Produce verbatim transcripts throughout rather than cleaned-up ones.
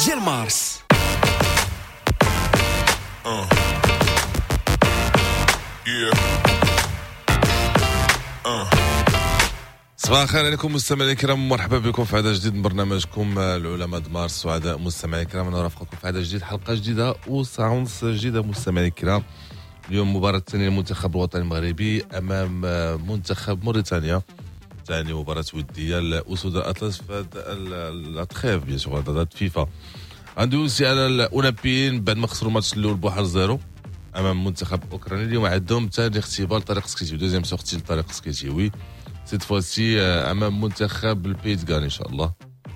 ديال مارس. صباح الخير عليكم مستمعينا الكرام، مرحبا بكم في عدد جديد من برنامجكم العلماء د مارس. سعداء مستمعينا الكرام انا رافقكم في عدد جديد، حلقه جديده وساونس جديده. مستمعينا الكرام، اليوم مباراه ثانيه المنتخب الوطني المغربي امام منتخب موريتانيا، ثاني مباراه وديه لاسود الاطلس في التخيف بيان سور ضد فيفا. غندوزي على الاولمبيين بعد ما خسروا الماتش الاول بواحد صفر امام منتخب اوكرانيا. اليوم عندهم ثاني اختبار طريق سكيتيوي، دوزيام سورتي لطريق سكيتيوي سيت فوسي امام منتخب البيت غان ان شاء الله.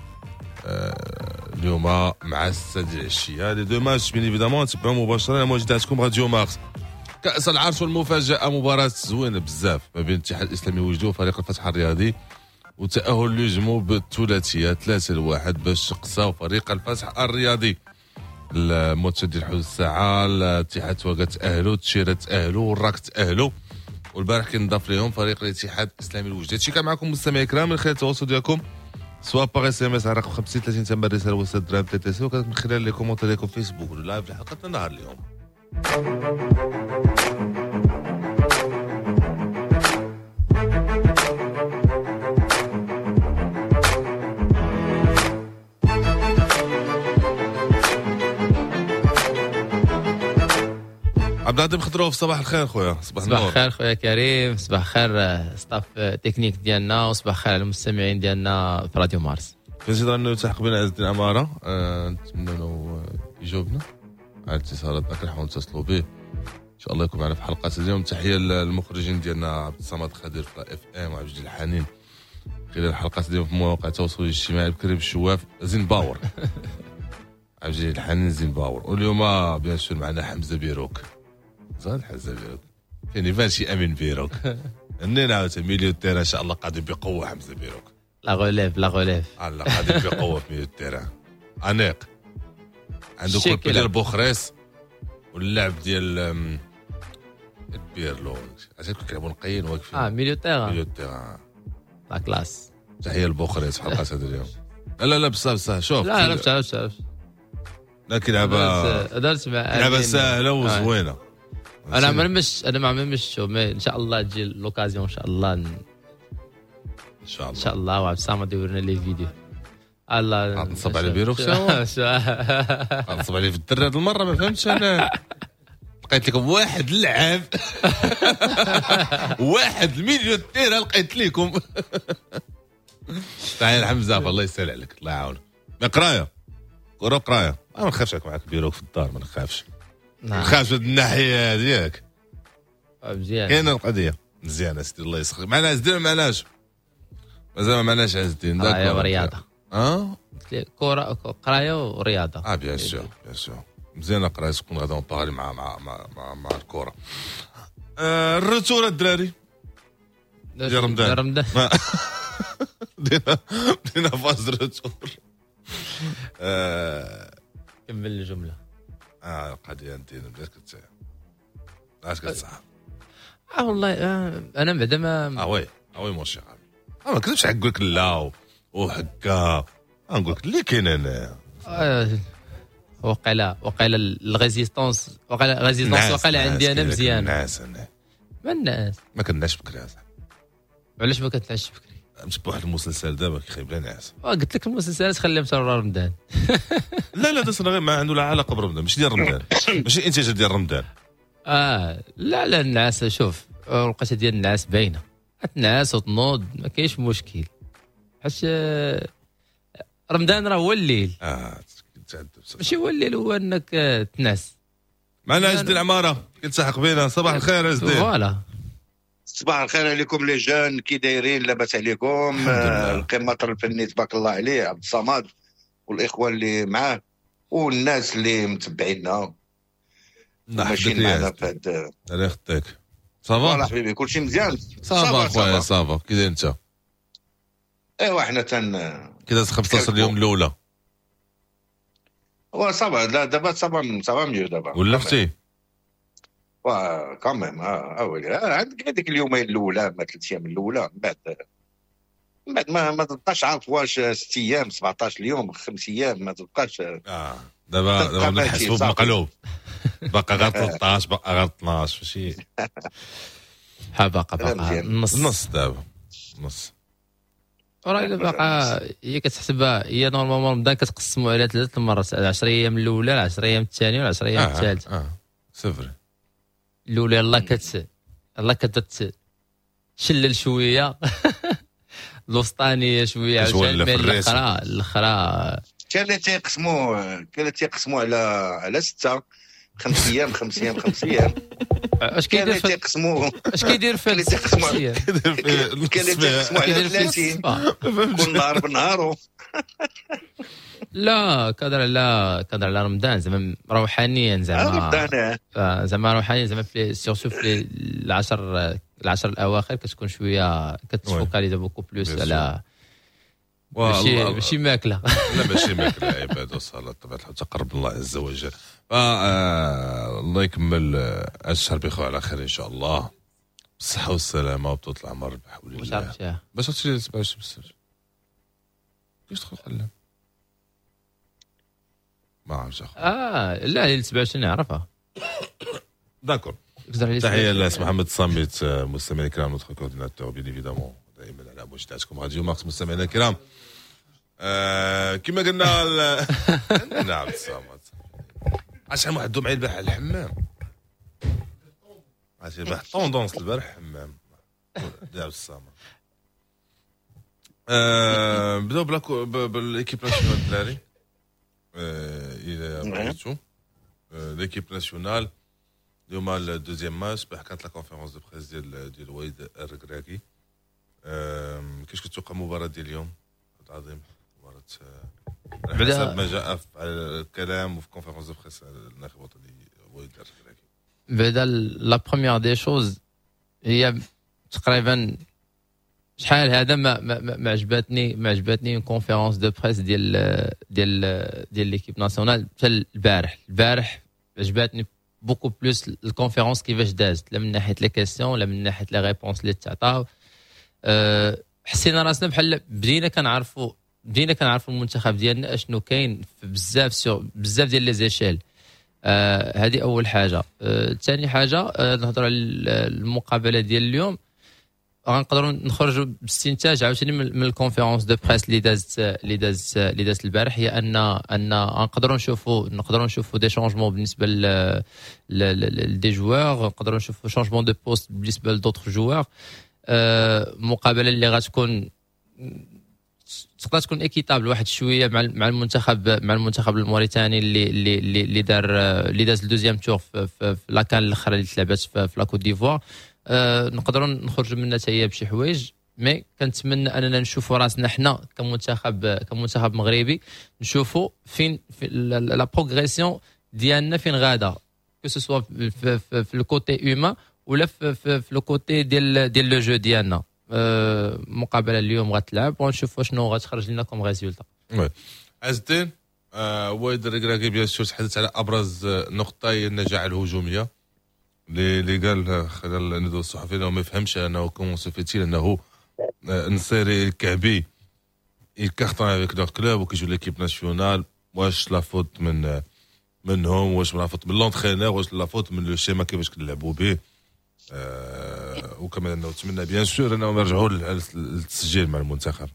اليوم مع السادسة العشيه لي دو ماتش بين ايفيدامون تبعوا مباشره مواجهتكم راديو مارس. كاس العرش والمفاجاه، مباراه زوينه بزاف ما بين الاتحاد الاسلامي وجدو وفريق الفتح الرياضي، وتاهل لجمو بالثلاثيه ثلاثة لواحد باش قصاو فريق الفتح الرياضي. الماتش ديال حدود الساعه الاتحاد توقع تاهلوا، تشيره تاهلوا، والراك تاهلوا، والبارح كنضاف لهم فريق الاتحاد الاسلامي الوجدي. هادشي كان معكم مستمعي الكرام من خلال التواصل ديالكم سواء باغ اس ام اس على رقم خمسين ثلاثين تم الرساله وسط درهم ثلاثة سي، وكذلك من خلال لي كومونتير ديالكم في فيسبوك ولا لايف لحلقه النهار اليوم. عبد العظيم خضروف، صباح الخير خويا. صباح النور. صباح الخير خويا كريم، صباح الخير ستاف تكنيك ديالنا، وصباح الخير على المستمعين ديالنا في راديو مارس. كنجي انه تلحق بنا عز الدين عماره، نتمنى انه يجاوبنا على اتصالاتنا، كنحاولوا نتصلوا به ان شاء الله يكون معنا في حلقه اليوم. تحيه للمخرجين ديالنا عبد الصمد خضير في اف ام وعبد الجليل الحنين خلال الحلقات اليوم في مواقع التواصل الاجتماعي، بكريم الشواف، زين باور عبد الجليل الحنين، زين باور. واليوم بيان سور معنا حمزه بيروك، زاد حمزه بيروك يعني فاشي امين بيروك اننا عاوتاني ميليو تيرا ان شاء الله قادم بقوه. حمزه بيروك لا غوليف لا غوليف الله قادم بقوه في ميليو تيرا انيق. عنده كل ديال بوخريس واللعب ديال البيرلو، عرفتي كيف كيلعبوا نقيين واقفين. اه ميليو تيرا ميليو تيرا لا كلاس. تحيه لبوخريس في حلقه هذا اليوم. لا لا لا بصح بصح شوف لا لا بصح بصح لا كيلعبها درت مع لعبه سهله وزوينه. انا ما نمش انا ما نمش ان شاء الله تجي لوكازيون ان شاء الله ان شاء الله ان شاء الله. وعبد الصمد يورينا لي فيديو. الله نصب على بيروك سوا نصب عليه في الدر هذه المره. ما فهمتش انا، لقيت لكم واحد اللعاب واحد المليون تيرا لقيت لكم. تعال حمزه الله يسهل عليك، الله يعاونك. قرايه كره قرايه، ما نخافش معك بيروك في الدار، ما نخافش نخافش هاد الناحيه ديالك مزيان. كاينه القضيه مزيانه سيدي الله يسخر. معنا عز الدين ما معناش مازال ما معناش عز الدين. قرايه ورياضه. اه كره قرايه ورياضه. اه بيان سور بيان سور مزيانه قرايه، تكون غادا نبارلي مع مع مع مع, مع الكره. آه الرتور الدراري ديال رمضان رمضان دينا دينا فاز الرتور. آه كمل الجمله. اه القضيه انتينا بدات كت اش كتصح. اه والله آه انا بعدا ما اه وي اه وي مونشي اه ما كنتش نقول لك لا وهكا، نقول لك اللي كاين انا آه وقيلا وقيلا الريزيستونس وقيلا ريزيستونس وقيلا عندي انا مزيان. الناس انا ما الناس ما كناش بكري اصاحبي. علاش ما كتعش بكري؟ مشبه واحد المسلسل دابا كيخيب لنا ناس. قلت لك المسلسلات خليهم حتى رمضان. لا لا ده غير ما عنده لا علاقه برمضان، ماشي ديال رمضان ماشي انتاج ديال رمضان. اه لا لا النعاس شوف الوقيته ديال النعاس باينه، تنعس وتنوض ما كاينش مشكل، حيت رمضان راه هو الليل. اه ماشي هو الليل هو انك تنعس. معنا عز الدين العماره كيتسحق بينا. صباح الخير عز الدين. فوالا صباح الخير عليكم لي جان، كي دايرين؟ لاباس عليكم؟ القمه الفني تبارك الله عليه عبد الصمد والاخوان اللي معاه والناس اللي متبعينا ماشيين معنا في هذا. الله يخطيك. صافا والله حبيبي كلشي مزيان. صافا خويا صافا. كي داير انت؟ ايوا حنا تن كي خمسطاش اليوم الاولى هو صافا. لا دابا صافا صافا ميو دابا ولا فتي وا كاميم. اه ويلي عندك هذيك اليومين الاولى ما ثلاث ايام الاولى من بعد من بعد ما ما تبقاش عارف واش ست ايام سبعطاش اليوم خمس ايام ما تبقاش. اه دابا دابا نحسبوا بمقلوب باقا غير ثلاثطاش باقا غير اثناش ماشي ها باقا باقا نص نص دابا نص. راه الا باقا هي كتحسبها هي نورمالمون رمضان كتقسموا على ثلاث المرات، العشر ايام الاولى العشر ايام الثانيه والعشر ايام الثالثه. اه سفر الاولى الله كت الله كتت شلل شويه الوسطانيه شويه عشان الاخرى الاخرى كان اللي تيقسموا كان اللي تيقسموا على على سته خمس ايام خمس ايام خمس ايام. اش كيدير في تيقسموا اش كيدير في اللي تيقسموا كاين اللي تيقسموا على ثلاثين كل نهار بنهارو. لا كادر على كادر على رمضان زعما روحانيا زعما زعما روحانيا زعما في سيرتو في العشر العشر الاواخر كتكون شويه كتفوكاليزا بوكو بلوس على ماشي ماشي ماكله. لا ماشي ماكله عباده وصلاه طبعا تقرب الله عز وجل. آه الله يكمل الشهر بخير على خير ان شاء الله بالصحه والسلامه وبطول العمر بحول الله. باش تمشي سبعة وعشرين بزاف كيفاش تدخل قلم ما عرفتش اه لا هي سبعة وعشرين نعرفها. داكور. تحيه للاس محمد صامت مستمعينا الكرام نوتخ كورديناتور بيان ايفيدامون دائما على موجاتكم راديو مارس. مستمعينا الكرام آه كما قلنا نعم صامت عشان واحد دوم عيد البارح على الحمام عرفتي واحد طوندونس البارح حمام ديال الصامت. آه بداو بلاكو بالايكيب ناسيونال الدراري الى بغيتو ليكيب ناسيونال اليوم الدوزيام ماتش باه كانت لا كونفيرونس دو بريس ديال ديال وليد الركراكي. كيفاش كتوقع المباراه ديال اليوم العظيم مباراه على حسب ما جاء في الكلام وفي كونفيرونس دو بريس الناخب الوطني وليد الركراكي؟ بعدا لا بروميير دي شوز هي تقريبا شحال هذا ما ما, ما عجبتني ما عجبتني كونفيرونس دو بريس ديال ديال ديال ليكيب ناسيونال حتى البارح البارح عجبتني بوكو بلوس الكونفيرونس كيفاش دازت لا من ناحيه لي كيسيون لا من ناحيه لي ريبونس اللي تعطاو. أه حسينا راسنا بحال بدينا كنعرفوا بدينا كنعرفوا المنتخب ديالنا اشنو كاين بزاف سور بزاف ديال لي زيشيل. هذه أه اول حاجه. ثاني أه حاجه أه نهضروا على المقابله ديال اليوم غنقدروا نخرجوا باستنتاج عاوتاني من الكونفيرونس دو بريس اللي دازت اللي دازت اللي دازت البارح هي ان ان نقدروا نشوفوا نقدروا نشوفوا دي شونجمون بالنسبه ل لدي جوار نقدروا نشوفوا شونجمون دو بوست بالنسبه لدوطخ جوار. أه مقابله اللي غتكون تقدر تكون ايكيتابل واحد شويه مع مع المنتخب مع المنتخب الموريتاني اللي اللي اللي دار اللي داز الدوزيام تور في, في, في لاكان الاخرى اللي تلعبات في, في لا كوت ديفوار. أه نقدروا نخرجوا منها حتى هي بشي حوايج مي كنتمنى اننا نشوفوا راسنا حنا كمنتخب كمنتخب مغربي نشوفوا فين في لا بروغريسيون ديالنا فين غادا كو سو في, في, في, في الكوتي هيومان ولا في, في, في الكوتي ديال ديال لو جو ديالنا. أه مقابله اليوم غتلعب ونشوفوا شنو غتخرج لنا كوم ريزولتا. وي عز الدين آه وايد الركراكي بيان سور تحدث على ابرز نقطه هي النجاح الهجوميه اللي اللي قال خلال الندوه الصحفيه انه ما يفهمش انه كون سوفيتي انه نصيري الكعبي يكارطون افيك لور كلوب وكيجيو ليكيب ناسيونال واش لا فوت من منهم واش لا فوت من لونترينور واش لا فوت من لو شيما كيفاش كنلعبوا به. أه وكمان انه نتمنى بيان سور انهم يرجعوا للتسجيل مع المنتخب.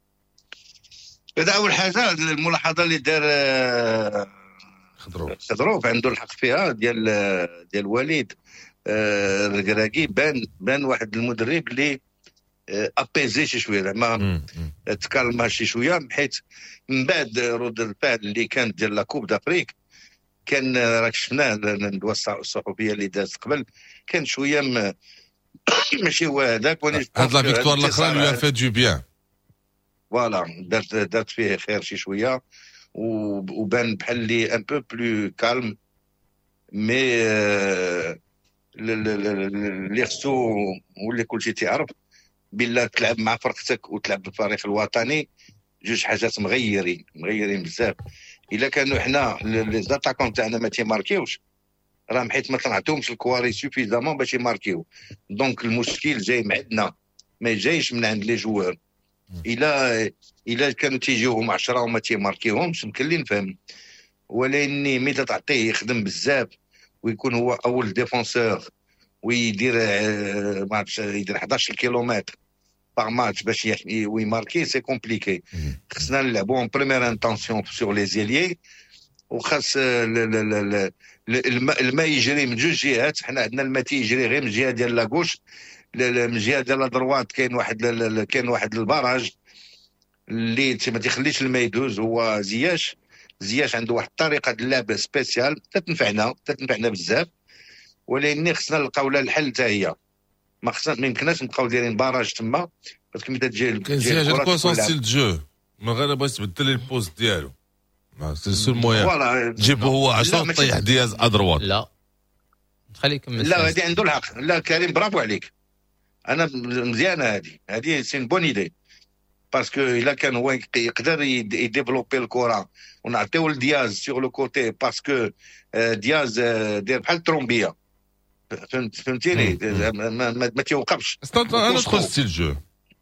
هذا اول حاجه الملاحظه اللي دار خضروف خضروف عنده الحق فيها ديال ديال وليد الركراكي بان بان واحد المدرب اللي ابيزي شي شويه زعما تكلم شي شويه حيت من بعد رد الفعل اللي كانت ديال لا كوب دافريك كان راك شفناه الندوه الصحفيه اللي دازت قبل كان شويه م... ماشي هو هذاك. هاد لا فيكتوار الاخرى لو فات دو بيان فوالا دارت دارت فيه خير شي شويه وبان بحال لي ان بو بلو كالم مي اللي خصو واللي كلشي تيعرف بلا تلعب مع فرقتك وتلعب بالفريق الوطني جوج حاجات مغيرين مغيرين بزاف. الا كانوا حنا لي زاتاكون تاعنا ما تيماركيوش راه حيت ما تنعطيهمش الكواري سوفيزامون باش يماركيو. دونك المشكل جاي من عندنا ما جايش من عند لي جوار الى الى كانوا تيجيوهم عشرة وما تيماركيهمش يمكن لي نفهم، ولكن ملي تعطيه يخدم بزاف ويكون هو اول ديفونسور ويدير ما عرفتش يدير إحدى عشر كيلومتر باغ ماتش باش ويماركي سي كومبليكي. خصنا نلعبوا اون بريمير انتونسيون سور لي زيليي، وخاص الماء يجري من جوج جهات. حنا عندنا الماء تيجري غير من الجهه ديال لاكوش، من الجهه ديال لا كاين واحد كاين واحد البراج اللي ما تيخليش الماء يدوز، هو زياش. زياش عنده واحد الطريقه ديال اللعب سبيسيال تتنفعنا تتنفعنا بزاف، ولكن خصنا نلقاو لها الحل حتى هي. ما خصنا ما يمكنناش نبقاو دايرين باراج تما، باسكو ملي تجي كاين زياش كوا سون ستيل جو من غير بغيت تبدل لي البوست ديالو، سي سول مويان جيبو هو عشرة طيح دياز ادروات. لا خليه يكمل. لا هذه عنده الحق. لا كريم برافو عليك، انا مزيانه هذه هذه سي بون ايدي، باسكو الا كان هو يقدر يديفلوبي الكره ونعطيو لدياز سيغ لو كوتي، باسكو دياز دير بحال ترومبيه، فهمتيني؟ ما, ما تيوقفش. ان اوتر ستيل جو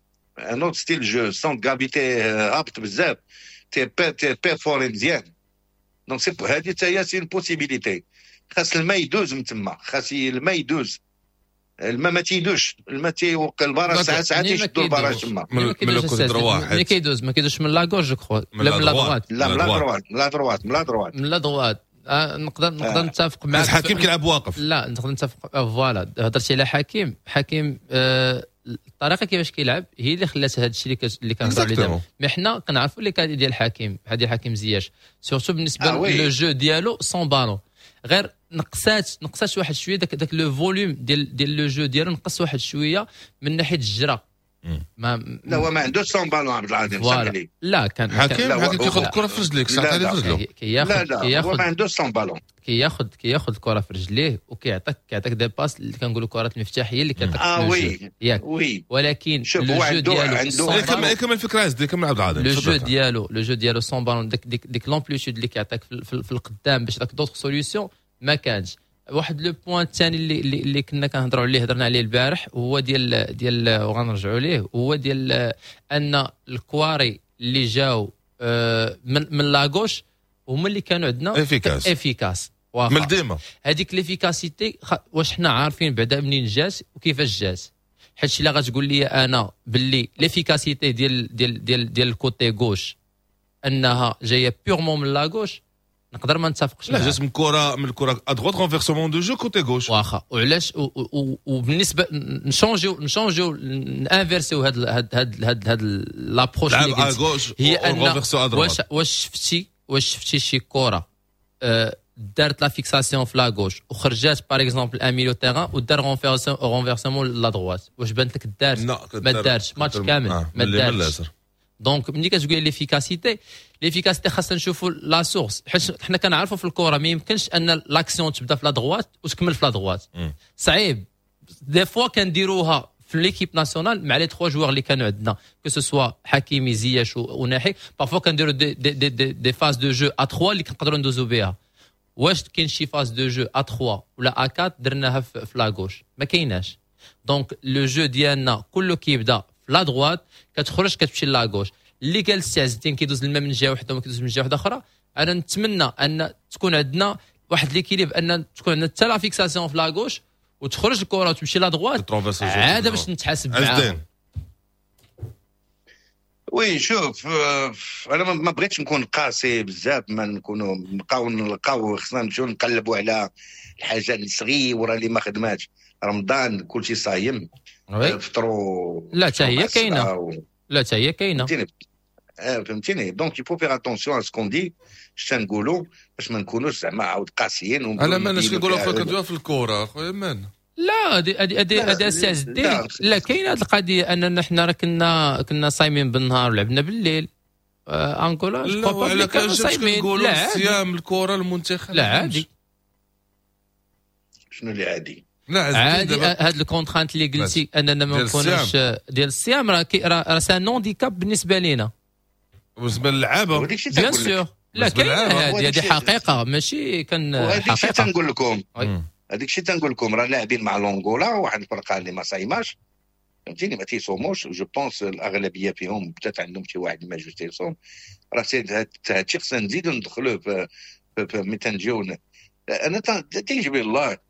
ان اوتر ستيل جو سون غرافيتي هابط بزاف، تي بي تي بي فوري مزيان. دونك سي هذه حتى هي سي بوسيبيليتي. خاص الماء يدوز من تما، خاص الماء يدوز. الماء ما تيدوش، الماء تيوقع البراج ساعات ساعات يشدوا البراج تما. من الكوتي دروا ملي كيدوز ما كيدوزش من لاكوش جو كخوا، لا من لا دروات. لا من لا دروات من لا دروات من لا دروات من لا دروات. آه نقدر نقدر نتفق معك. بس حكيم كيلعب واقف. لا نقدر نتفق. فوالا هضرتي على حكيم. حكيم آه الطريقه كيفاش كيلعب هي اللي خلات هذا الشيء اللي اللي كنهضروا عليه دابا. مي حنا كنعرفوا اللي كان ديال حكيم بحال ديال حكيم زياش سورتو بالنسبه آه لو جو ديالو سون بالون، غير نقصات نقصات واحد شويه داك داك لو فوليوم ديال ديال لو جو ديالو نقص واحد شويه من ناحيه الجرا. ما لا هو ما عندوش سون بالون عبد العظيم صافي. لا كان حكيم حكيم كياخذ الكره في رجليك ساعه عليه في رجله. كياخذ لا لا هو ما عندوش سون بالون، كياخذ كياخذ الكره في رجليه وكيعطيك كيعطيك دي باس اللي كنقولوا الكرات المفتاحيه اللي كتعطيك اه وي ياك وي. ولكن لو جو ديالو كمل كمل الفكره هذه كمل عبد العظيم. لو جو ديالو لو جو ديالو سون بالون ديك ديك ديك لومبليتود اللي كيعطيك في, في, في القدام باش داك دوطخ سوليوشن ما كانش. واحد لو بوين الثاني اللي اللي, اللي كنا كنهضروا عليه هضرنا عليه البارح هو ديال ديال وغنرجعوا ليه، هو ديال ان الكواري اللي جاو من من لاغوش هما اللي كانوا عندنا افيكاس افيكاس من ديما. هذيك ليفيكاسيتي واش حنا عارفين بعدا منين جات وكيفاش جات؟ حيت الا غتقول لي انا باللي ليفيكاسيتي ديال ديال ديال ديال الكوتي غوش انها جايه بيغمون من لاغوش نقدر ما نتفقش. لا جات من كره من الكره ادغوت كونفيرسمون دو جو كوتي غوش واخا. وعلاش وبالنسبه نشونجيو نشونجيو نانفيرسيو هاد هاد هاد هاد هاد لابروش اللي قلت هي ان واش واش شفتي واش شفتي شي كره أه دارت لا فيكساسيون في لا غوش وخرجات باغ اكزومبل ان ميليو تيران ودار رونفيرسمون لا دروات، واش بانت لك دارت؟ ما دارش ماتش كامل ما دارش. دونك ملي كتقول ليفيكاسيتي ليفيكاسيتي خاصنا نشوفوا لا سورس، حيت حنا كنعرفوا في الكره ما يمكنش ان لاكسيون تبدا في لا دروات وتكمل في لا دروات. صعيب دي فوا كنديروها في ليكيب ناسيونال مع لي ثلاثه جوار اللي كانوا عندنا كو سو سوا حكيمي زياش وناحي بارفوا كنديروا دي دي دي, دي, دي فاز دو جو ا ثلاثة اللي كنقدروا ندوزو بها. واش كاين شي فاز دو جو ا ثلاثة ولا ا أربعة درناها في, في لا غوش؟ ما كايناش. دونك لو جو ديالنا كله كيبدا في لا دروات كتخرج كتمشي لا غوش. اللي قال السي عز الدين كيدوز الماء من جهه وحده وما كيدوز من جهه وحده اخرى، انا نتمنى ان تكون عندنا واحد ليكيليب ان تكون عندنا حتى لا فيكساسيون في لا غوش وتخرج الكره وتمشي لا دروات عاد باش نتحاسب معاها. وي شوف انا ما بغيتش نكون قاسي بزاف، ما نكونوا نبقاو نلقاو خصنا نمشيو نقلبوا على الحاجه الصغيره اللي ما خدماتش. رمضان كلشي صايم فطروا لا حتى هي كاينه لا حتى هي كاينه فهمتيني. دونك يفو فيغ اتونسيون اسكون دي اش تنقولوا باش ما نكونوش زعما عاود قاسيين. انا ماناش كنقولوا خويا كندويو في الكره خويا مان. لا هادي هادي هادي السي عز الدين لا كاينه هاد القضيه اننا حنا راه كنا كنا صايمين بالنهار ولعبنا بالليل انغولا جو لا كانوا صايمين. لا صيام الكره المنتخب لا عادي. شنو اللي عادي؟ لا عادي هاد الكونترانت اللي قلتي اننا ما نكونوش ديال الصيام راه راه سان نونديكاب بالنسبه لينا بالنسبه للعابه بيان سور. لا كاينه هادي هادي حقيقه ماشي كان حقيقه. هادشي تنقول لكم هذيك الشيء تنقول لكم راه لاعبين مع لونغولا واحد الفرقه اللي ما صايماش فهمتيني ما تيصوموش. جو بونس الاغلبيه فيهم بتات عندهم شي واحد ما جوج تيصوم. راه هادشي خصنا نزيدو ندخلوه في ملي تنجيو. انا تيجبر الله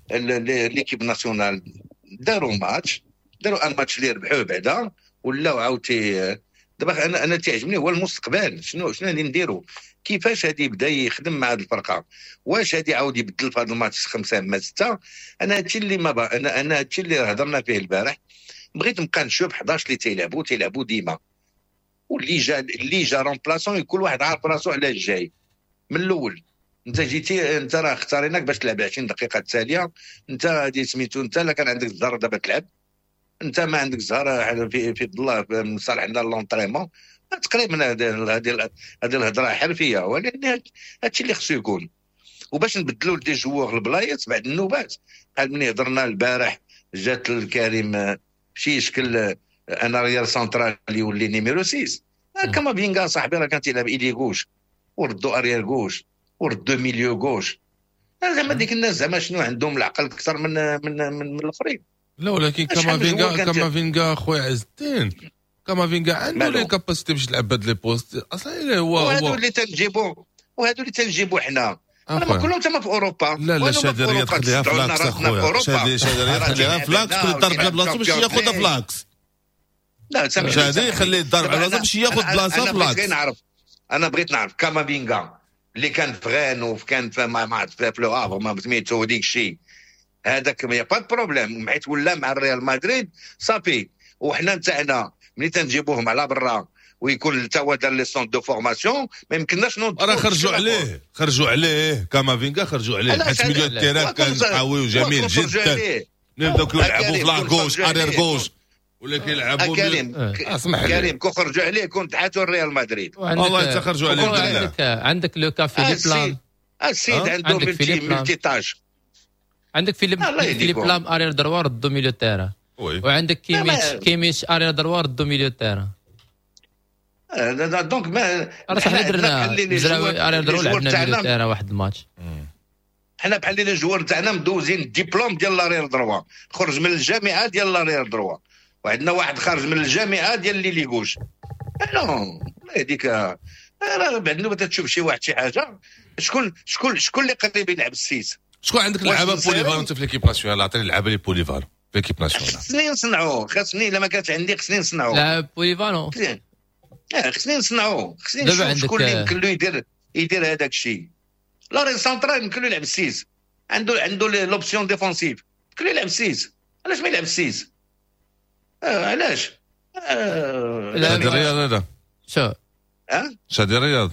ليكيب ناسيونال داروا ماتش، داروا ان ماتش اللي ربحوه بعدا ولاو عاوتاني. دابا انا انا تعجبني هو المستقبل. شنو شنو غادي نديروا؟ كيفاش غادي يبدا يخدم مع هذه الفرقه؟ واش غادي يعاود يبدل في هذا الماتش خمسه ما سته؟ انا هادشي اللي ما با... انا انا هادشي اللي هضرنا فيه البارح. بغيت نبقى نشوف حداش اللي تيلعبوا تيلعبوا ديما، واللي جا اللي جا رومبلاسون كل واحد عارف راسو علاش جاي من الاول. انت جيتي انت راه اختاريناك باش تلعب عشرين دقيقه التاليه. انت هادي سميتو انت لا كان عندك الزهر دابا تلعب، انت ما عندك زهر في في الله من صالحنا لونطريمون. تقريبا هذه هذه هذه الهضره حرفيه، ولكن هادشي اللي خصو يكون. وباش نبدلوا دي جوور البلايص بعد النوبات بحال ملي هضرنا البارح جات الكريم شي شكل انا ريال سنترال يولي نيميرو ستة. كامافينغا صاحبي راه كان تيلعب ايدي غوش وردوا اريال غوش وردوا ميليو غوش. زعما ديك الناس زعما شنو عندهم العقل اكثر من من من, من الاخرين. لا ولكن كامافينغا كامافينغا خويا عز الدين كامافينغا عنده لي كاباسيتي باش يلعب هاد لي بوست اصلا. هو هو وهادو اللي تنجيبو وهادو اللي تنجيبو حنا انا كلهم تما في اوروبا. لا لا شادريه خليها فلاكس اخويا. شادريه شادريه خليها فلاكس كل يضرب على بلاصتو باش ياخذ فلاكس. لا شادريه خليه يضرب على بلاصتو باش ياخذ بلاصه فلاكس. بغيت نعرف انا بغيت نعرف كامافينغا اللي كان في غان وكان في ما عرفت في لو هافر ما سميتو ديك الشيء هذاك ما با بروبليم حيت ولا مع الريال مدريد صافي. وحنا نتاعنا ملي تنجيبوهم على برا ويكون حتى هو دار لي سونت دو فورماسيون ما يمكنناش نوض. راه خرجوا عليه خرجوا عليه كامافينغا خرجوا عليه حيت مليون التيران كان قوي وجميل جدا. نبداو كيلعبوا في لاغوش ارير غوش ولا كيلعبوا كريم اسمح لي كريم كون خرجوا عليه كنت حاتوا الريال مدريد. والله حتى خرجوا عليه. عندك عندك لو كا فيليب لام. السيد عنده ملتي تاج. عندك فيليب فيليب لام ارير دروار دو ميليو تيرا. وعندك كيميتش كيميتش ارير دروار دو ميليو تيرا. دونك ما راه صح درنا مزراوي ارير دروار لعبنا ميليو تيرا واحد الماتش. حنا بحال اللي الجوار تاعنا مدوزين الدبلوم ديال لارير دروا، خرج من الجامعه ديال لارير دروا، وعندنا واحد خارج من الجامعه ديال لي ليغوش. نو هذيك راه بعد نوبه تشوف شي واحد شي حاجه. شكون شكون شكون اللي قريب يلعب السيس؟ شكون عندك لعابه بوليفالون في ليكيب ناسيونال؟ عطيني لعابه لي بوليفالون في ليكيب ناسيونال. خصني نصنعوه خاصني الا ما كانت عندي خصني نصنعوه. لا بوليفالون اه خصني نصنعوه خصني نشوف شكون اللي يمكن له يدير يدير هذاك الشيء. لا ري سنترال يمكن له يلعب السيس، عنده عنده لوبسيون ديفونسيف يمكن له يلعب السيس. علاش ما يلعب السيس؟ آه علاش؟ آه شادي الرياض هذا شو اه شادي الرياض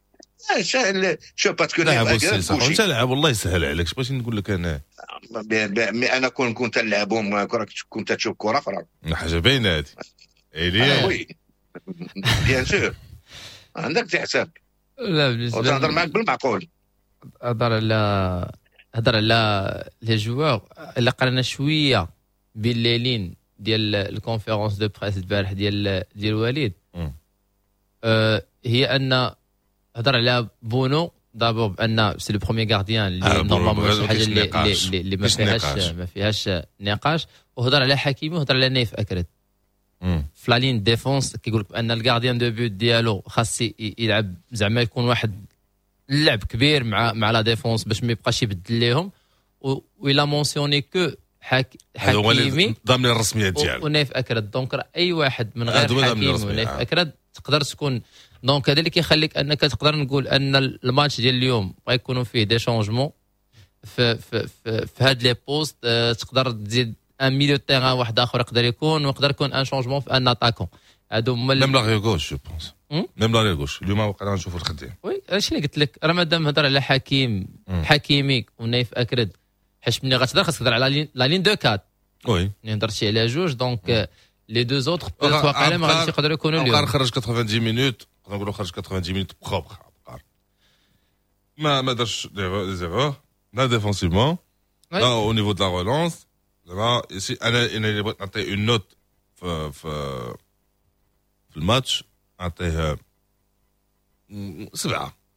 شو باسكو لعبوا السيس انت لعب والله يسهل عليك. باش نقول لك انا انا كون كنت نلعبهم كنت تشوف كره اخرى حاجه باينه هذه. ايليا وي بيان سور عندك تحسب. لا بالنسبه نهضر معاك بالمعقول. هضر على هضر على لي جوار الا قرنا شويه بالليلين ديال الكونفيرونس دو بريس البارح ديال ديال وليد. أه هي ان هضر على بونو دابور بان سي لو بروميير غارديان اللي نورمالمون شي حاجه اللي اللي, اللي ما فيهاش ما فيهاش نقاش. وهضر على حكيمي وهضر على نايف اكرد في لا لين ديفونس كيقول لك ان الغارديان دو بوت ديالو خاص يلعب زعما يكون واحد اللعب كبير مع مع لا ديفونس باش ما يبقاش يبدل لهم. وإلا مونسيوني كو حك... حكيمي ضمن الرسميات ديالو ونايف اكرد. دونك اي واحد من غير حكيمي ونايف اكرد تقدر تكون. دونك هذا اللي كيخليك انك تقدر نقول ان الماتش ديال اليوم غيكونوا فيه دي شونجمون في في في, في هاد لي بوست. أه تقدر تزيد ان ميليو تيران واحد اخر يقدر يكون ويقدر يكون ان شونجمون في ان اتاكون. هادو هما ميم لا ريو غوش جو بونس ميم لا ريو غوش اليوم وقعنا نشوفوا الخدام. وي اش اللي قلت لك راه مادام هضر على حكيم حكيمي ونايف اكرد حيت ملي غتهضر خاصك تهضر على لا لين دو كات. وي ملي هضرتي على جوج دونك لي دو زوتر واقيلا ما غاديش يقدروا يكونوا اليوم. بقار خرج ثمانين مينوت نقدر نقولوا خرج ثمانين مينوت بروبر بقار ما ما دارش دي زيرور لا ديفونسيفمون لا او نيفو دو لا رولونس. زعما انا انا بغيت نعطي اون نوت في في في الماتش نعطيه سبعه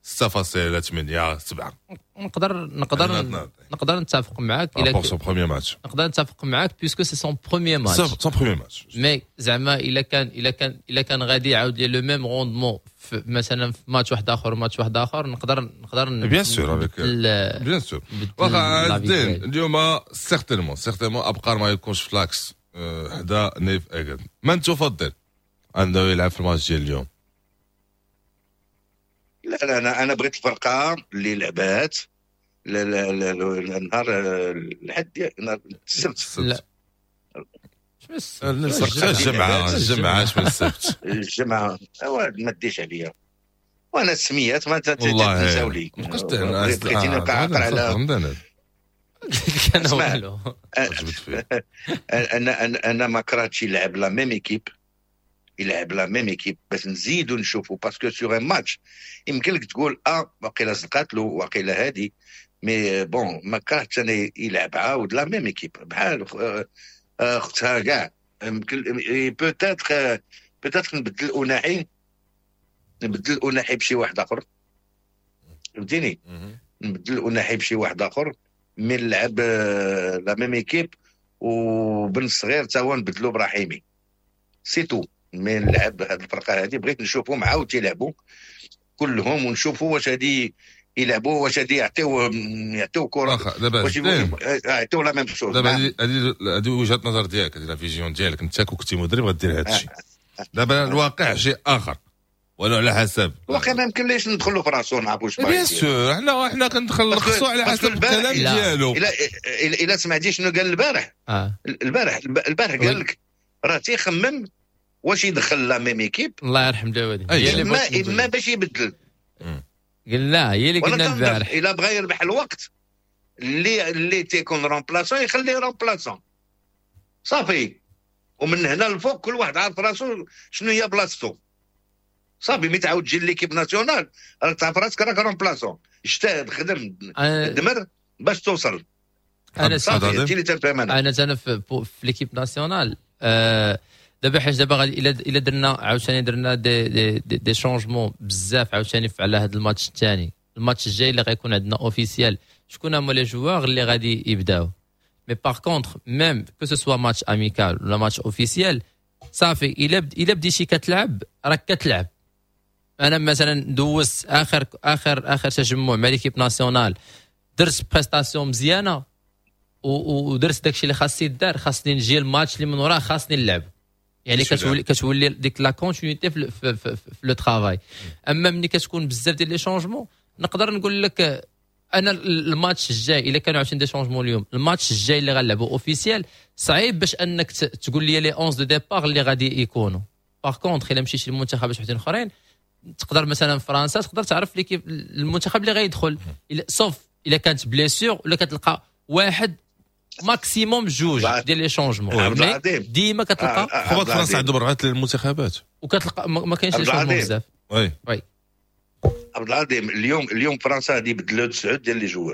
ستة فاصلة ثمانية سبعة. نقدر نقدر نقدر نتفق معاك الى بور سون بروميير ماتش. نقدر نتفق معاك بيسكو سي سون بروميير ماتش. سون بروميير ماتش. مي زعما الا كان الا كان الا كان غادي يعاود لي لو ميم روندمون مثلا في ماتش واحد اخر وماتش واحد اخر نقدر نقدر بيان سور افيك بيان سور. واخا الدين اليوم سيغتينمون سيغتينمون ابقار ما يكونش في لاكس حدا نيف اكاد. من تفضل انه يلعب في الماتش ديال اليوم؟ لا لا انا انا بغيت الفرقه اللي لعبات لا لا لا النهار الحد نهار السبت. لا الجمعه الجمعه من السبت الجمعه ما ديش عليا وانا السميات ما تنساو لي. بغيتي نبقى عاقل على رمضان. كان والو. انا انا انا ما كرهتش يلعب لا ميم ايكيب يلعب لا ميم ايكيب باش نزيدوا نشوفوا باسكو سيغ ان ماتش يمكن لك تقول اه واقيلا صدقات له واقيلا هادي مي بون ما كرهتش انا يلعب عاود لا ميم ايكيب بحال اختها كاع يمكن بوتيتر بوتيتر نبدل اناحي نبدل اناحي بشي واحد اخر فهمتيني نبدل اناحي بشي واحد اخر مي نلعب لا ميم ايكيب وبن صغير تا هو نبدلو برحيمي سي تو. مي نلعب هاد الفرقه هادي بغيت نشوفهم عاود تيلعبوا كلهم ونشوفوا واش هادي يلعبوا واش هادي يعطيو يعطيو كره واش يعطيو لا ميم شوز. دابا هادي هادي وجهه نظر ديالك هادي لا فيزيون ديالك انت كنتي مدرب غدير هاد الشيء. دابا الواقع شيء اخر ولا على حسب الواقع ما يمكنليش ندخلوا في راسو نعرفوا واش بيان سور حنا حنا كنخلصوا على حسب الكلام ديالو. الا الا سمعتي شنو قال البارح البارح البارح قال لك راه تيخمم واش يدخل لا ميم ايكيب. الله يرحم جوادي هي ما ما باش يبدل. قال لا هي اللي قلنا البارح الا بغى يربح الوقت اللي اللي تيكون رومبلاسون يخليه رومبلاسون صافي. ومن هنا لفوق كل واحد عارف راسو شنو هي بلاصتو صافي. مي تعاود تجي ليكيب ناسيونال راك تعرف راسك راك رومبلاسون اجتهد خدم دمر باش توصل. انا صافي هادشي اللي تنفهم انا. انا انا في, في ليكيب ناسيونال أه دابا حيت دابا غادي الا الا درنا عاوتاني درنا دي دي, دي, دي شونجمون بزاف عاوتاني على هذا الماتش الثاني. الماتش الجاي اللي غيكون عندنا اوفيسيال شكون هما لي جوار اللي غادي يبداو. مي باغ كونطخ ميم كو سو سوا ماتش اميكال ولا ماتش اوفيسيال صافي الا الا بديتي كتلعب راك كتلعب. انا مثلا دوزت اخر اخر اخر تجمع مع ليكيب ناسيونال درت بريستاسيون مزيانه ودرت داكشي اللي خاصني يدار خاصني نجي الماتش اللي من وراه خاصني نلعب. يعني كتولي كتولي ديك لا كونتينيتي في في, في, في لو طرافاي. اما ملي كتكون بزاف ديال لي شونجمون نقدر نقول لك انا الماتش الجاي الا كانوا عاوتاني دي شونجمون اليوم الماتش الجاي اللي غنلعبوا اوفيسيال صعيب باش انك تقول لي لي احداش دو ديبار اللي غادي يكونوا. باغ كونطخ الا مشيتي للمنتخبات وحدين اخرين تقدر مثلا فرنسا تقدر تعرف ليكيب المنتخب اللي غيدخل سوف الا كانت بليسيور ولا كتلقى واحد ماكسيموم جوج ديال لي شونجمون. ديما كتلقى خبط فرنسا عندهم رغات للمنتخبات وكتلقى ما كاينش لي شونجمون بزاف. وي وي عبد العظيم اليوم اليوم فرنسا غادي يبدلوا تسعود ديال لي جوار.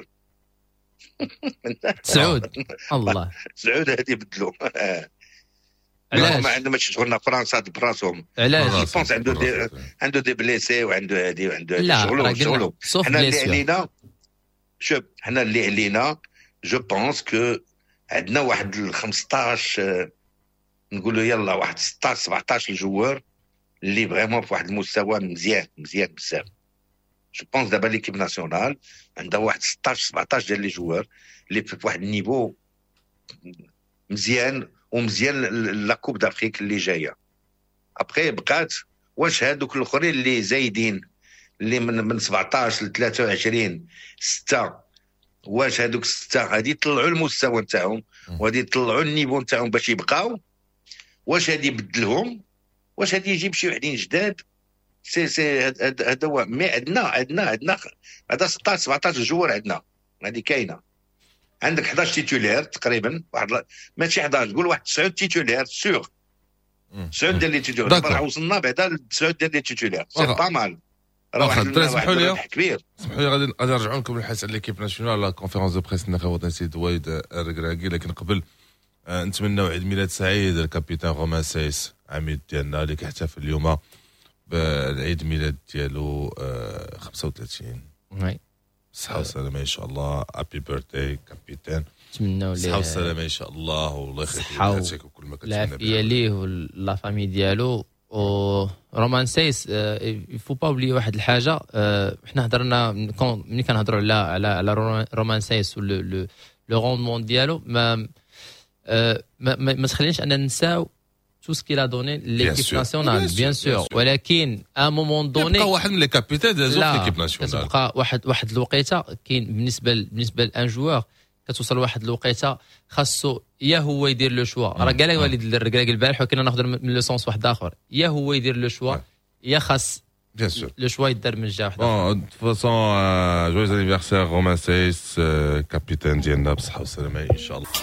تسعود الله تسعود غادي يبدلوا. علاش ما عندهم شغلنا فرنسا براسهم. علاش بونس عنده دي عنده دي بليسي وعنده هادي وعنده هادي شغلو شغلو. حنا اللي علينا شوف حنا اللي علينا جو بونس كو عندنا واحد ال خمسطاش نقولوا يلا واحد ستطاش سبعطاش جوار اللي فريمون في واحد المستوى مزيان مزيان بزاف. جو بونس دابا ليكيب ناسيونال عندها واحد ستطاش سبعطاش ديال لي جوار اللي في واحد النيفو مزيان ومزيان لا كوب دافريك اللي جايه. ابخي بقات واش هادوك الاخرين اللي زايدين اللي من من سبعطاش ل ثلاثة وعشرين ستة واش هادوك ستة غادي يطلعوا المستوى نتاعهم وغادي يطلعوا النيفو نتاعهم باش يبقاو واش غادي يبدلهم واش غادي يجيب شي وحدين جداد سي سي هذا هو. مي عندنا عندنا عندنا هذا ستطاش سبعطاش جوار عندنا هذه كاينه. عندك حداش تيتولير تقريبا واحد ماشي حداش قول واحد تسعود تيتولير سور تسعود ديال لي تيتولير. دابا وصلنا بعدا ل تسعود ديال لي تيتولير سي با مال. راه سمحوا لي كبير سمحوا لي غادي غادي نرجعوا لكم الحديث على ليكيب ناسيونال لا كونفيرونس دو بريس النخبه الوطني سيد وايد الركراكي. لكن قبل نتمنوا عيد ميلاد سعيد الكابيتان رومان سايس عميد ديالنا اللي كيحتفل اليوم العيد ميلاد ديالو خمسة وثلاثين. وي صحة وسلامة ان شاء الله. هابي بيرثداي كابيتان. نتمنوا ليه صحة وسلامة ان شاء الله والله يخليك حياتك وكل ما كتمنى العافية ليه ولا فامي ديالو. و رومان سايس يفو با اوبلي واحد الحاجه. حنا هضرنا ملي كنهضروا على على على رومان سايس لو لو روندمون ديالو ما ما ما تخليناش اننا ننساو tout ce qu'il a donné l'équipe nationale bien sûr ولكن à un moment donné يبقى واحد من لي كابيتان دازو في l'équipe nationale. كتبقى واحد واحد الوقيته كاين بالنسبه بالنسبه لان جوار كتوصل واحد الوقيته خاصو يا هو يدير لو شوا. راه قال لي والد الركراك البارح وكنا ناخذ من لو سونس واحد اخر يا هو يدير لو شوا يا خاص bien sûr لو شوا يدار من جهه واحده. بون de toute façon joyeux anniversaire Romain Saiss كابيتان ديالنا بصحه وسلامه ان شاء الله.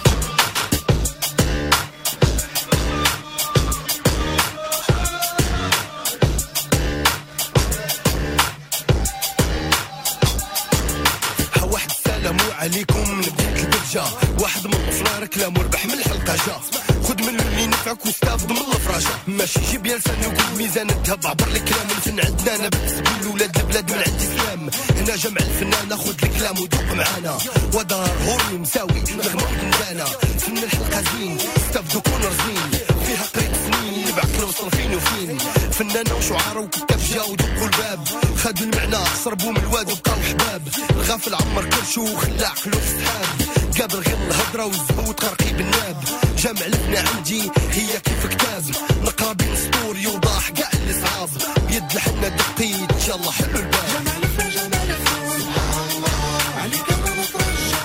عليكم نبدات البرجة واحد من الصغار كلام وربح من الحلقة جا خد من اللي ينفعك واستافد من الفراشة ماشي جيب يا لسان وقول ميزان الذهب عبر الكلام الفن عندنا انا بتسبيل ولاد البلاد من عندي سلام هنا جمع الفنان ناخد الكلام وذوق معانا ودار هوري مساوي نغمة بندانا فن الحلقة زين استافدوا كون رزين فيها قريت سنين بعقل وصل فين وفين فنانة وشعارة وكتاب جاو ودقوا الباب خدوا المعنى صربوا من الواد وبقاو حباب الغافل عمر كرشو وخلع قلوب سحاب قابل غير الهضرة والزبوط غرقي بالناب جامع لبنا عندي هي كيف كتاب نقرا بين سطور يوضح كاع اللي صعاب بيد الحنة دقيت ان شاء الله حلو الباب جمال في جمال في سبحان الله عليك ما نترجى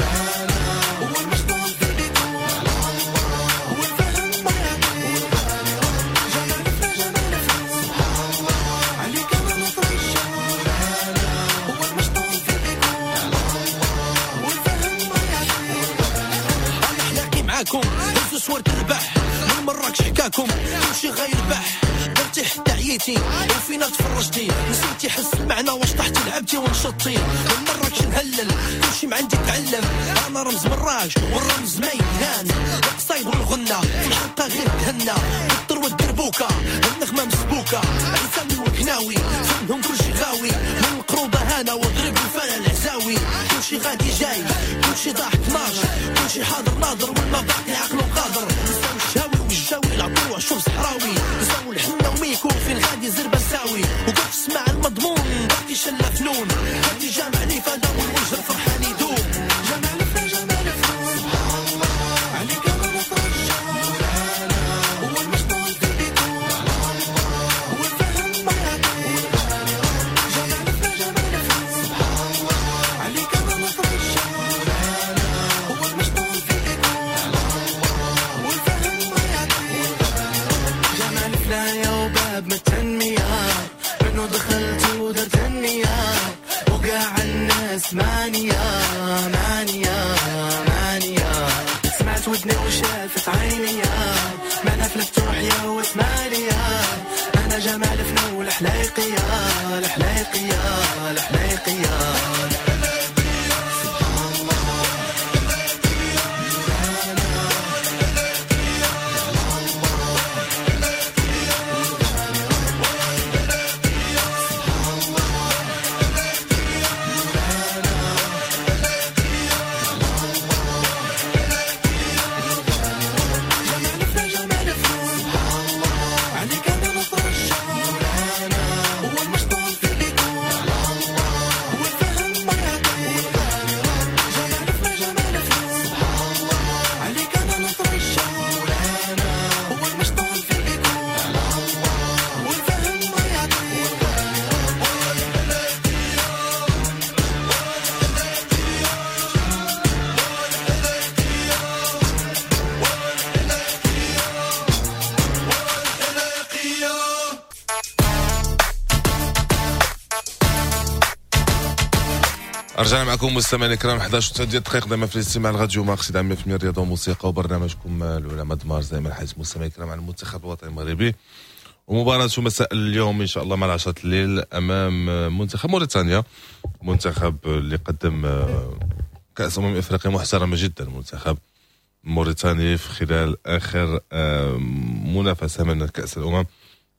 هو المشطوط في بيته هو الفهم ما يعطي جمال في جمال في سبحان الله عليك ما نترجى هو المشطوط في بيته هو الفهم ما يعطي انا حلاقي معاكم هزوا صور تربح من مراكش حكاكم كلشي غير بح درتي حتى عييتي وفينا تفرجتي نسيتي حس المعنى واش طحتي لعبتي ونشطتي من مراكش نهلل كلشي ما عندي تعلم انا رمز مراكش والرمز ما يهان القصايد والغنى في الحلقه غير تهنى الطر والدربوكه النغمه مسبوكه عيسامي وكناوي فنهم كلشي غاوي من القروضه هانا وضرب الفلا العزاوي كلشي غادي جاي كلشي ضاحك ناجر كلشي حاضر ناظر والما باقي عقله قادر نساو الشاوي والجاوي العطوع شوف صحراوي نساو الحنه وميكو فين غادي زربه ساوي وقف تسمع المضمون باقي شله فنون هادي جامع لي فدا والوجه الفرحان يدوم جمال في جمال في سبحان الله عليك ما نترجى هو المشطوط في بيته هو الفهم ما يعطي جمال في جمال في سبحان الله عليك ما نترجى هو المشطوط في بيته هو الفهم ما يعطي جمال فلايا وباب من التنمية منو دخلت ودرت النية وقاع الناس مانية مانية مانية سمعت ودني وشافت عيني ما انا فلفتوح يا واسمالية انا جمال فنو الحلايقية الحلايقية الحلايقية رجعنا معكم مستمعينا الكرام احد عشر وتسعة دقائق دائما في الاستماع الراديو ماكس دائما في الرياضه والموسيقى وبرنامجكم الاولى مدمار دائما حيث مستمعينا الكرام على المنتخب الوطني المغربي ومباراة مساء اليوم ان شاء الله مع عشرة الليل امام منتخب موريتانيا منتخب اللي قدم كاس امم افريقيا محترمه جدا منتخب موريتاني في خلال اخر منافسه من كاس الامم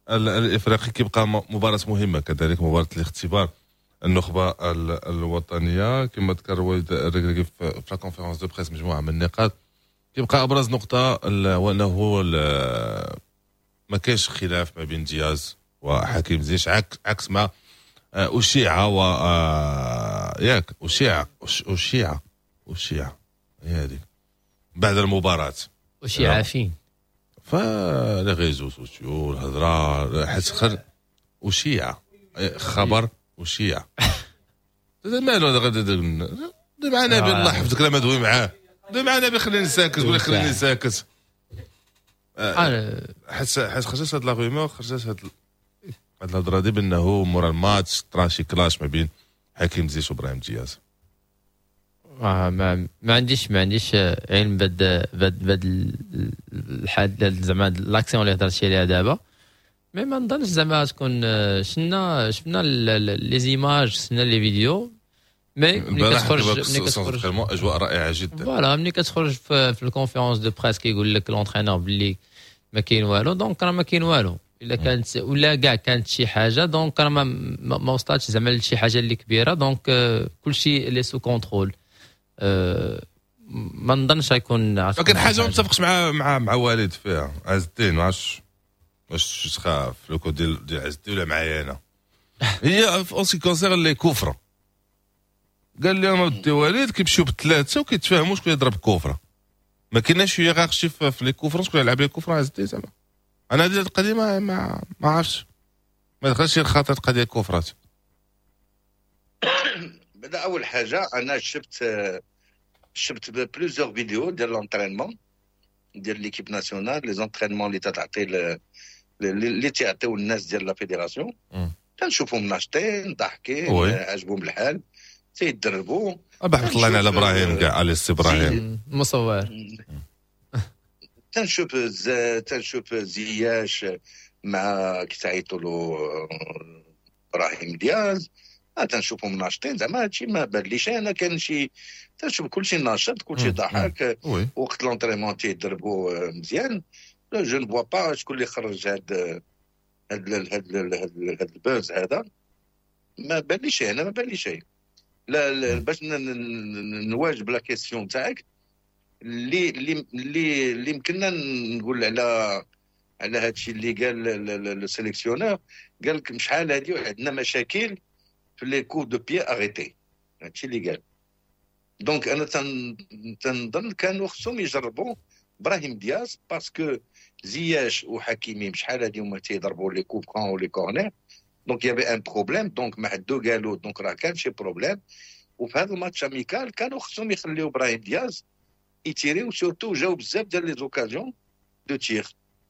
الافريقي كيبقى مباراه مهمه، كذلك مباراه الاختبار النخبه الوطنيه كما ذكر وليد الركراكي في لا كونفيرونس دو بريس مجموعه من النقاط. كيبقى ابرز نقطه هو انه ما كاينش خلاف ما بين دياز وحكيم زياش، عكس ما اشيع و ياك اشيع اشيع اشيع هي هذيك بعد المباراه اشيع فين فلي ريزو سوسيو الهضره حيت خر اشيع خبر اشيع مالو هذا غادي دي معنا بالله يحفظك لا ما دوي معاه دي معنا بخليني ساكت ولا خليني ساكت حيت حيت خرجت هاد لا غيمور خرجت هاد هاد الهضره دي بانه مورا الماتش طراشي كلاش ما بين حكيم زياش وابراهيم دياز. آه ما ما عنديش ما عنديش علم بهاد بهاد بهاد الحال زعما لاكسيون اللي هضرتي عليها دابا، مي ما نظنش زعما تكون شفنا شفنا لي زيماج شفنا لي فيديو، مي ملي كتخرج ملي كتخرج اجواء رائعه جدا. فوالا ملي كتخرج في, في الكونفيرونس دو بريس كيقول لك لونترينور باللي ما كاين والو، دونك راه ما كاين والو. الا كانت ولا كاع كانت شي حاجه دونك راه ما, ما وصلتش زعما لشي حاجه اللي كبيره، دونك كلشي لي سو كونترول. أه ما نظنش غيكون. ولكن حاجه ما متفقش مع مع مع والد فيها عز الدين، واش واش تخاف لو كود ديال ديال عز الدين ولا معايا انا هي اون سي كونسير لي كفره. قال لي انا ودي والد كيمشيو بثلاثه وكيتفاهموا شكون يضرب كفره، ما كايناش هيرارشي في لي كفر شكون يلعب لي كفره عز الدين زعما. انا هذه القضيه ما ما ما عرفتش ما دخلش الخاطر قضيه الكفرات. بدا اول حاجه انا شفت شفت بلوزيور فيديو ديال لونترينمون ديال ليكيب ناسيونال، لي زونترينمون اللي تعطي اللي تعطيو الناس ديال لا فيديراسيون، كنشوفهم ناشطين ضاحكين عجبهم الحال تيدربوا. بحث طلعنا على ابراهيم كاع على السي ابراهيم مصور. تنشوف تنشوف زياش مع كيتعيطوا له ابراهيم دياز، تنشوفهم ناشطين زعما هادشي ما بانليش انا. كان شي تنشوف كلشي ناشط كلشي ضحك وقت لونطريمون تيضربوا مزيان. جو نو فوا با شكون اللي خرج هاد هاد هاد هاد البوز هذا، ما بانليش انا ما بانليش شيء. لا باش نواجب لا كيسيون تاعك اللي اللي اللي اللي يمكننا نقول على على هادشي اللي قال السيليكسيونور. قال لك شحال هادي عندنا مشاكل في لي كو دو بيي اريتي، هادشي اللي قال. دونك انا تنظن كانوا خصهم يجربوا ابراهيم دياز باسكو زياش وحكيمي شحال هادي هما تيضربوا لي كو كون ولي كورنير، دونك يابي ان بروبليم. دونك ما حدو قالوا دونك راه كان شي بروبليم. وفي هذا الماتش اميكال كانوا خصهم يخليو ابراهيم دياز يتيري، وسورتو جاو بزاف ديال لي زوكازيون دو تير.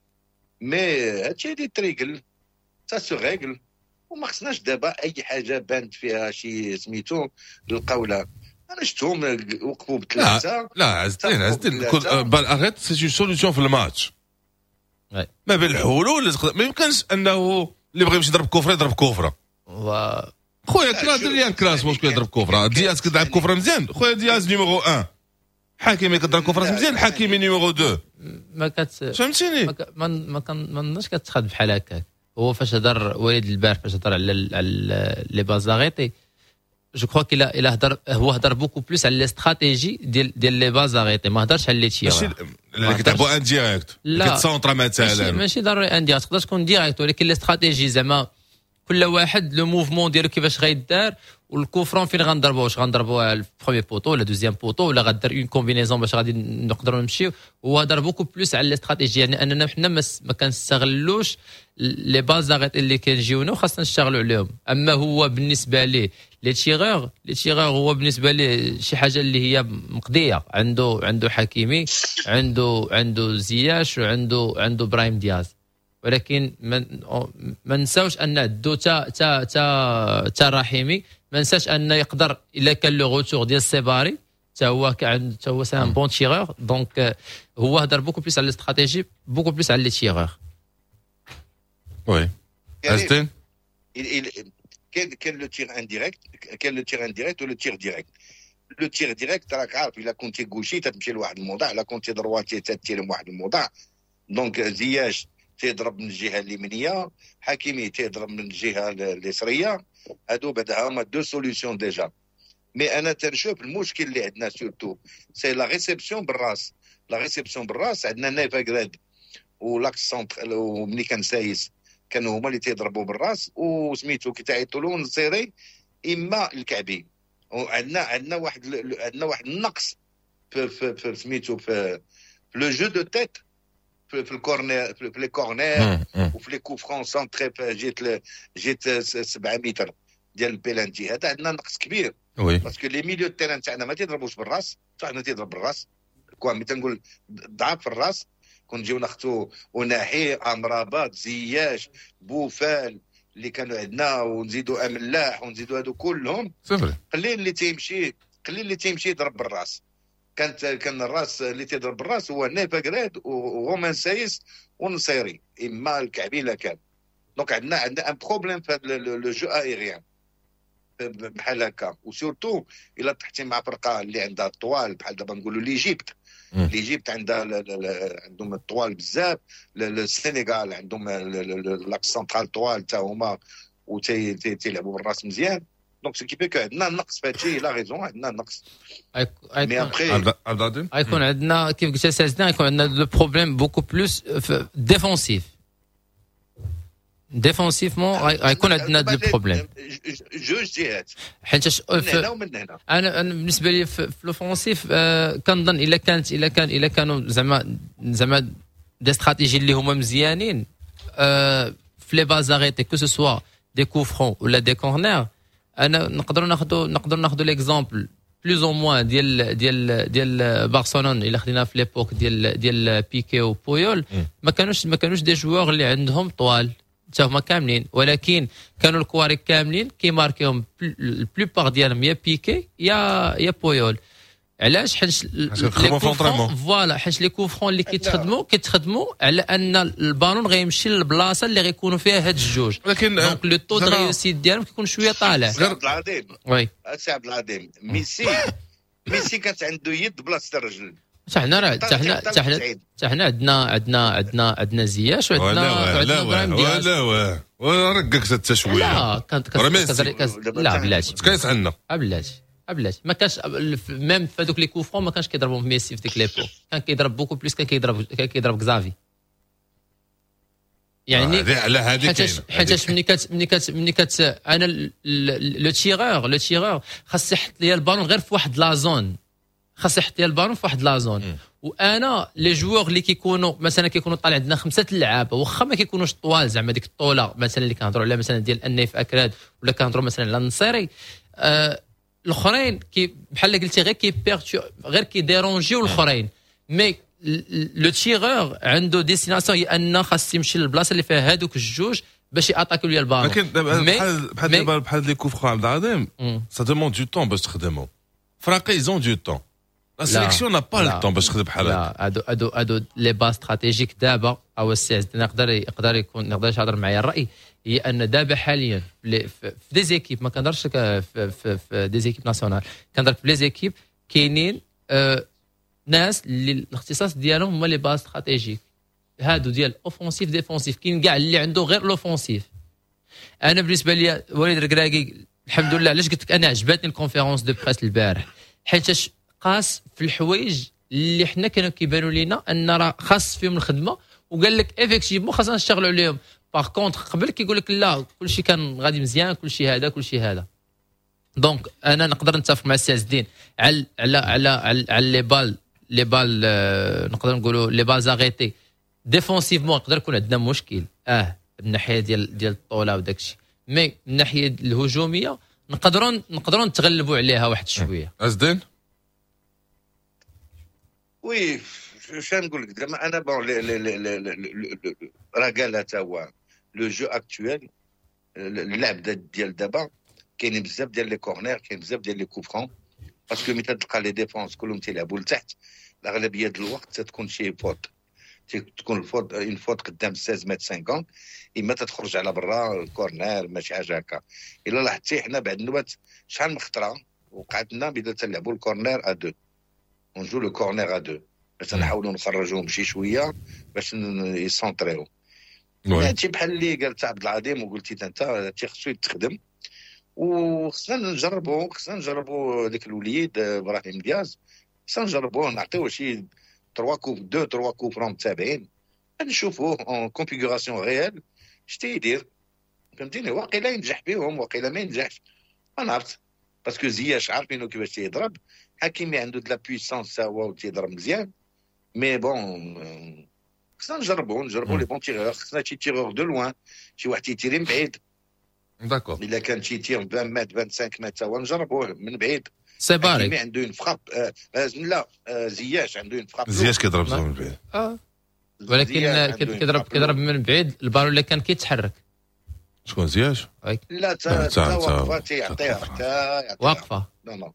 مي هادشي اللي تريقل سا سو ريغل، وما خصناش دابا اي حاجه بانت فيها شي سميتو القوله. انا شفتهم وقفوا بثلاثه. لا عز الدين عز الدين بال اغيت سي سوليسيون في الماتش ما بين الحلول. ما يمكنش انه اللي بغى يمشي يضرب كفره يضرب كفره. و خويا كلاس ديال كلاس واش يضرب كفره. دياز كيضرب كفره مزيان خويا، دياز نيميرو واحد، حكيمي كيضرب كفره مزيان، حكيمي نيميرو اثنين. ما كت فهمتيني ما ما كنظنش كتخاد بحال هكاك. هو فاش هضر وليد البارح فاش هضر على على لي بازاريتي، جو كخوا كي الا هضر هو هضر بوكو بلوس على الاستراتيجي ديال ديال لي بازاريتي، ما هضرش على لي تيرا. ماشي اللي كتلعبوا ان ديريكت كتسونطرا مثلا، ماشي ضروري ان ديريكت، تقدر تكون ديريكت، ولكن الاستراتيجي زعما كل واحد لو موفمون ديالو كيفاش غيدار، والكوفرون فين غنضربوه، واش غنضربوه البروميي بوطو ولا دوزيام بوطو ولا غدير اون كومبينيزون باش غادي نقدروا نمشيو. هو هضر بوكو بلوس على الاستراتيجي، يعني اننا حنا ما كنستغلوش لي بازاريت اللي كيجيونا وخاصنا نشتغلوا عليهم. اما هو بالنسبه ليه لي تيغور لي تيغور هو بالنسبه ليه شي حاجه اللي هي مقضيه. عنده عنده حكيمي، عنده عنده زياش، وعنده عنده ابراهيم دياز. ولكن ما نساوش ان عندو تا تا تا تا رحيمي، ما نساش ان يقدر الا كان لو روتور ديال السيباري تا هو كان تا هو سان بون تيغور. دونك هو هضر بوكو بليس على الاستراتيجي، بوكو بليس على لي تيغور. وي استين كان كان لو تير انديريكت، كان لو تير انديريكت ولو تير ديريكت. لو تير ديريكت راك عارف الا كنتي غوشي تمشي لواحد الموضع، الا كنتي درواتي تتير لواحد الموضع. دونك زياش تيضرب من الجهه اليمينيه، حكيمي تيضرب من الجهه اليسريه. هادو بعدا هما دو سوليسيون ديجا. مي انا تنشوف المشكل اللي عندنا سورتو سي لا ريسبسيون بالراس. لا ريسبسيون بالراس عندنا نيفاغراد ولاكس سونتر وملي كان سايس كانوا هما اللي تيضربوا بالراس، وسميتو كي تعيطوا له نصيري اما الكعبي. وعندنا عندنا واحد عندنا واحد النقص في في, في سميتو في لو جو دو تيت في, في الكورنير في لي كورنير وفي لي كو فرون سونتري جيت جيت سبعة متر ديال البيلانتي. هذا عندنا نقص كبير وي باسكو لي ميليو تاعنا تاعنا ما تيضربوش بالراس، تاعنا تيضرب بالراس كوا مي تنقول ضعف في الراس. كنجيو ناخذوا وناحي امرابات زياش بوفال اللي كانوا عندنا ونزيدوا املاح ونزيدوا هادو كلهم صفر. قليل اللي تيمشي قليل اللي تيمشي يضرب بالراس. كانت كان الراس اللي تيضرب بالراس هو نيفاغراد ورومان سايس ونصيري اما الكعبي لا كان. دونك عندنا عندنا ان بروبليم في لو جو ايريان بحال هكا. وسورتو الا طحتي مع فرقه اللي عندها الطوال بحال دابا نقولوا ليجيبت. ليجيبت عندها عندهم الطوال بزاف. السنغال عندهم لاكس سنترال طوال حتى هما وتيلعبوا بالراس مزيان. دونك سو كي بيك عندنا نقص في هادشي. لا ريزون عندنا نقص. مي ابخي غيكون عندنا كيف قلت سيدنا غيكون عندنا لو بروبليم بوكو بلوس ديفونسيف. ديفونسيفمون غيكون عندنا دو بروبليم جوج جهات حيت من هنا ومن هنا. انا انا بالنسبه لي في لوفونسيف آه كنظن الا كانت الا كان الا كانوا زعما زعما دي استراتيجي اللي هما مزيانين آه في لي بازاريتي كو سو سوا دي كوفرون ولا دي كورنير. انا نقدروا ناخذوا نقدروا ناخذوا ليكزامبل بلوز او موان ديال ديال ديال بارسلون الا خدينا في ليبوك ديال ديال بيكي وبويول. ما كانوش ما كانوش دي جوار اللي عندهم طوال حتى هما كاملين، ولكن كانوا الكواري كاملين كيماركيهم البلوبار ديالهم يا بيكي يا يا بويول. علاش؟ حيت لي كوفرون فوالا حيت لي كوفرون اللي كيتخدموا كيتخدموا على ان البالون غيمشي للبلاصه اللي غيكونوا فيها هاد الجوج. لكن دونك لو طو دو ريوسيت ديالهم كيكون شويه طالع. سي عبد العظيم وي سي عبد العظيم ميسي ميسي كانت عنده يد بلاصه الرجل. حنا راه حتى حنا حتى حنا حتى حنا عندنا عندنا عندنا عندنا زياش وعندنا وعندنا ابراهيم دياز. لا لا ورقك حتى شويه. لا كانت كانت لا بلاتي كايس عندنا بلاتي بلاتي ما كانش ميم في هذوك لي كوفرون ما كانش كيضربوا ميسي في ديك ليبو. كان كيضرب بوكو بليس كان كيضرب كان كيضرب كزافي يعني على هذه حيت حيت ملي كت ملي كت ملي كت انا لو تيغور لو تيغور خاص يحط لي البالون غير في واحد لا زون. خاص يحط لي البالون في واحد لا زون. وانا لي جوور اللي كيكونوا مثلا كيكونوا طالع عندنا خمسه اللعابه واخا ما كيكونوش طوال زعما ديك الطوله مثلا اللي كنهضروا عليها مثلا ديال النيف اكراد ولا كنهضروا مثلا على النصيري آه الاخرين كي بحال قلتي غير كي بيرتو غير كي ديرونجيو الاخرين. مي لو تيغور عنده ديستيناسيون هي ان خاص يمشي للبلاصه اللي فيها هذوك الجوج باش ياتاكيو ليا البالون. لكن بحال بحال بحال لي كوفرون عبد العظيم سا دوموند دو طون باش تخدموا. فراقي زون دو طون. لا سيليكسيون نا با لو طون باش تخدم بحال هكا. لا هادو هادو هادو لي باز استراتيجيك دابا او السي اس نقدر يقدر يكون نقدر يهضر معايا الراي هي ان دابا حاليا في دي زيكيب ما كنهضرش في في في دي زيكيب ناسيونال كنهضر في لي زيكيب كاينين آه ناس اللي الاختصاص ديالهم هما لي باز استراتيجيك هادو ديال اوفونسيف ديفونسيف. كاين كاع اللي عنده غير لوفونسيف. انا بالنسبه لي وليد الركراكي الحمد لله علاش قلت لك انا عجبتني الكونفيرونس دو بريس البارح حيت قاس في الحوايج اللي حنا كانوا كيبانوا لينا ان راه خاص فيهم الخدمه وقال لك افيكتيفمون خاصنا نشتغلوا عليهم. باغ كونطخ قبل كيقول لك لا كلشي كان غادي مزيان كلشي هذا كلشي هذا. دونك انا نقدر نتفق مع السي اس الدين على على على على لي بال لي بال نقدر نقولوا لي بال زاغيتي ديفونسيفمون يقدر يكون عندنا مشكل اه من الناحيه ديال ديال الطوله وداك الشيء. مي من الناحيه الهجوميه نقدروا نقدروا نتغلبوا عليها واحد شويه. ازدين وي شنو نقول لك زعما انا بون راه قالها حتى هو لو جو اكطويل اللعب ديال دابا كاينين بزاف ديال لي كورنير كاين بزاف ديال لي كوفرون باسكو ملي تلقى لي ديفونس كلهم تيلعبوا لتحت الاغلبيه ديال الوقت تكون شي فوت تكون الفوت اون فوت قدام ستة متر خمسين اما تخرج على برا الكورنير ماشي حاجه هكا. الا لاحظتي حنا بعد النوبات شحال من خطره وقعت لنا بدات تلعبوا الكورنير ا دو ونجو لو كورنير ا دو باش نحاولوا نخرجوهم شي شويه باش يسونطريو. هادشي بحال اللي قال عبد العظيم وقلتي انت، هادشي خصو يتخدم وخصنا نجربوا خصنا نجربوا ديك الوليد ابراهيم دياز، خصنا نجربوه نعطيوه شي ثلاثة كوب اثنين ثلاثة كوب فرون متابعين نشوفوه اون كونفيغوراسيون ريال شتي يدير، فهمتيني. واقيلا ينجح بهم واقيلا ما ينجحش ما نعرفش، باسكو زياش عارفينو كيفاش تيضرب، حكيمي عنده د لا بويسونس هو وتيضرب مزيان، مي بون خصنا نجربوا نجربوا لي بون تيغور، خصنا شي تيغور دو لوان، شي واحد تيتيري من بعيد. داكور. الا كان شي تير عشرين متر خمسة وعشرين متر هو نجربوه من بعيد. سي باري حكيمي عنده اون فراب، آه لا آه زياش عنده اون فراب، زياش كيضرب زون من بعيد. اه ولكن كيضرب كيضرب من بعيد البالون اللي كان كيتحرك. شكون زياش؟ لا تا تا واقفه تيعطيها حتى واقفه نو نو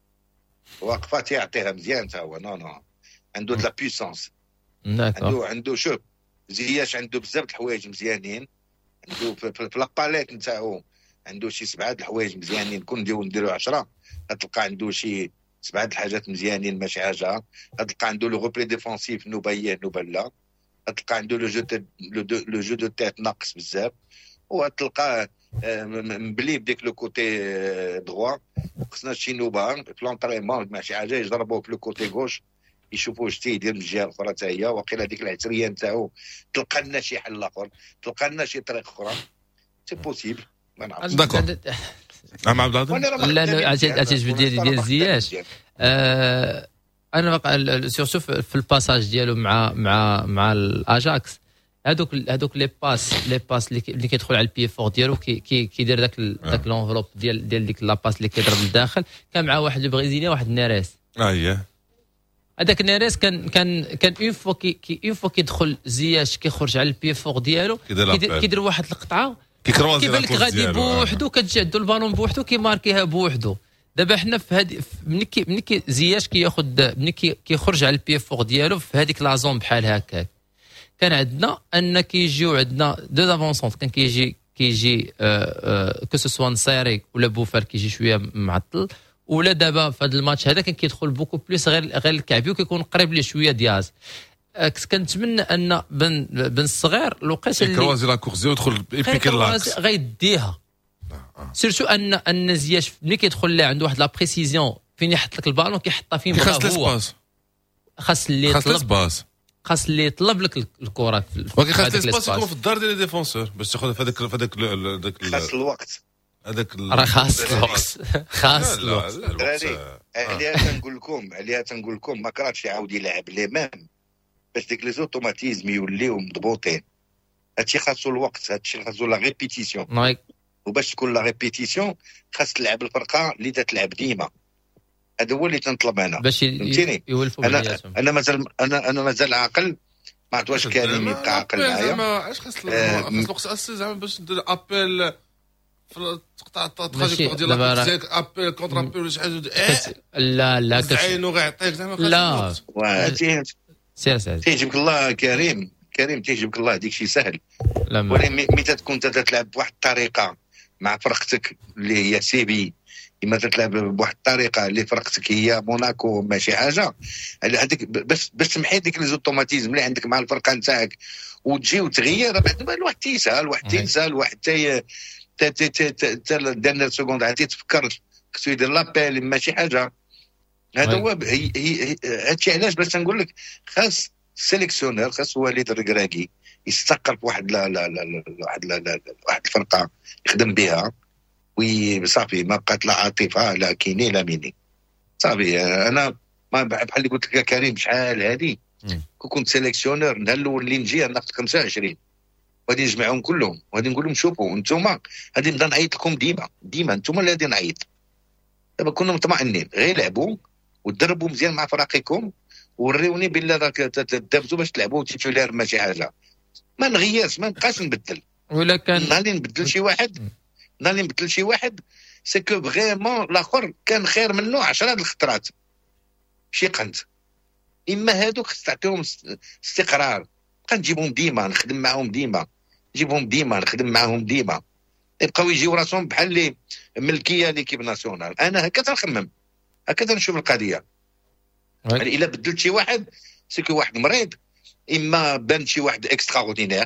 واقفه تيعطيها مزيان تا هو نو نو عنده د لا بويسونس. عنده عنده شوف زياش عنده بزاف د الحوايج مزيانين، عنده في لاباليت نتاعو عنده شي سبعه د الحوايج مزيانين، كون نديرو نديرو عشرة غتلقى عنده شي سبعه د الحاجات مزيانين ماشي حاجه، غتلقى عنده لو غوبلي ديفونسيف نوبيه نوبه لا، غتلقى عنده لو جو لو جو دو تيت ناقص بزاف، وغتلقاه مبلي بديك لو كوتي دروا. خصنا شي نوبه في لونطريمون ماشي حاجه يجربوه في لو كوتي غوش يشوفوا شتي يدير من الجهه الاخرى حتى هي، وقيله ديك العتريه نتاعو تلقى لنا شي حل اخر، تلقى لنا شي طريق اخرى، سي بوسيبل ما نعرفش. داكور. عم عبد العظيم لا لا عجيب ديال ديال زياش. آه انا بقى سورتو في الباساج ديالو مع مع مع الاجاكس، هذوك هذوك لي باس لي باس اللي كيدخل على البي فور ديالو كي كيدير داك داك لونفلوب ديال ديال ديك لاباس اللي كيضرب للداخل، كان مع واحد البرازيلي واحد نيريس. اه هي هذاك نيريس كان كان كان اون فوا كي اون فوا كيدخل زياش كيخرج على البي فور ديالو كيدير واحد القطعه كيكروزي كيبان لك غادي بوحدو، كتجي عندو البالون بوحدو كيماركيها بوحدو. دابا حنا في هذه ملي كي ملي كي زياش كياخذ ملي كيخرج على البي فور ديالو في هذيك لازون بحال هكاك، كان عندنا ان كيجيو عندنا دو دافونسونت، كان كيجي كيجي كو سو سوا نصيري ولا بوفال كيجي شويه معطل، ولا دابا في هذا الماتش هذا كان كيدخل بوكو بليس غير غير الكعبي وكيكون قريب ليه شويه دياز. كنتمنى ان بن بن الصغير الوقيته اللي كروازي لا كورزي ويدخل ايبيك لاكس غيديها سيرتو ان ان زياش ملي كيدخل له عنده واحد لا بريسيزيون فين يحط لك البالون كيحطها فين بغا هو، خاص اللي يطلب خاص اللي يطلب لك الكره، ولكن خاص الاسباس يكون في الدار ديال لي ديفونسور باش تاخذ في هذاك في هذاك هذاك خاص الوقت هذاك راه خاص الوقت خاص الوقت. دراري عليها تنقول لكم عليها تنقول لكم ما كرهتش يعاود يلعب لي ميم باش ديك لي زوتوماتيزم يوليو مضبوطين. هادشي خاصو الوقت، هادشي خاصو لا ريبيتيسيون، وباش تكون لا ريبيتيسيون خاص تلعب الفرقه اللي تلعب ديما. هذا هو اللي تنطلب انا باش يولفوا انا انا مازال انا انا مازال عاقل، ما عرفت واش كريم يبقى عاقل معايا. زعما علاش خاص الوقت اسي زعما باش ندير ابيل في تقطع التراجيكتور ديال ابيل كونتر ابيل ولا شي حاجه. لا لا عينو غيعطيك زعما لا سير سير تيجيبك الله كريم كريم تيجيبك الله ديك شي سهل، ولكن متى تكون تتلعب بواحد الطريقه مع فرقتك اللي هي سيبي، اما تتلعب بواحد الطريقه اللي فرقتك هي موناكو ماشي حاجه هذيك باش باش تمحي ديك لي زوتوماتيزم اللي عندك مع الفرقه نتاعك وتجي وتغير بعد الواحد تيسال واحد تيسال واحد تي تي تي تي ديرنيير سكوند عاد تفكر خصو يدير لابيل ماشي حاجه. هذا هو هادشي علاش باش تنقول لك خاص السيليكسيونير خاص وليد الركراكي يستقر بواحد لا لا لا واحد لا لا واحد الفرقه يخدم بها وصافي ما بقات لا عاطفه لا كيني لا ميني صافي. انا ما بحال اللي قلت لك كريم شحال هادي كون كنت سيليكسيونير النهار الاول اللي نجي ناخذ خمسة وعشرين وغادي نجمعهم كلهم وغادي نقول لهم شوفوا انتم غادي نبدا نعيط لكم ديما ديما انتم اللي غادي نعيط. دابا كنا مطمئنين غير لعبوا وتدربوا مزيان مع فريقكم وريوني بالله راك تدابزوا باش تلعبوا تيتولير ماشي حاجه ما نغيرش ما نبقاش نبدل. ولا كان نهار اللي نبدل شي واحد نهار اللي نبدل شي واحد سي كو فريمون الاخر كان خير منه عشرة د الخطرات شي قنت. اما هادوك خص تعطيهم استقرار بقى نجيبهم ديما نخدم معاهم ديما نجيبهم ديما نخدم معاهم ديما يبقاو يجيو راسهم بحال اللي ملكيه ليكيب ناسيونال. انا هكذا نخمم هكذا نشوف القضيه. يعني الا بدلت شي واحد سكو واحد مريض اما بان شي واحد اكسترا اوردينير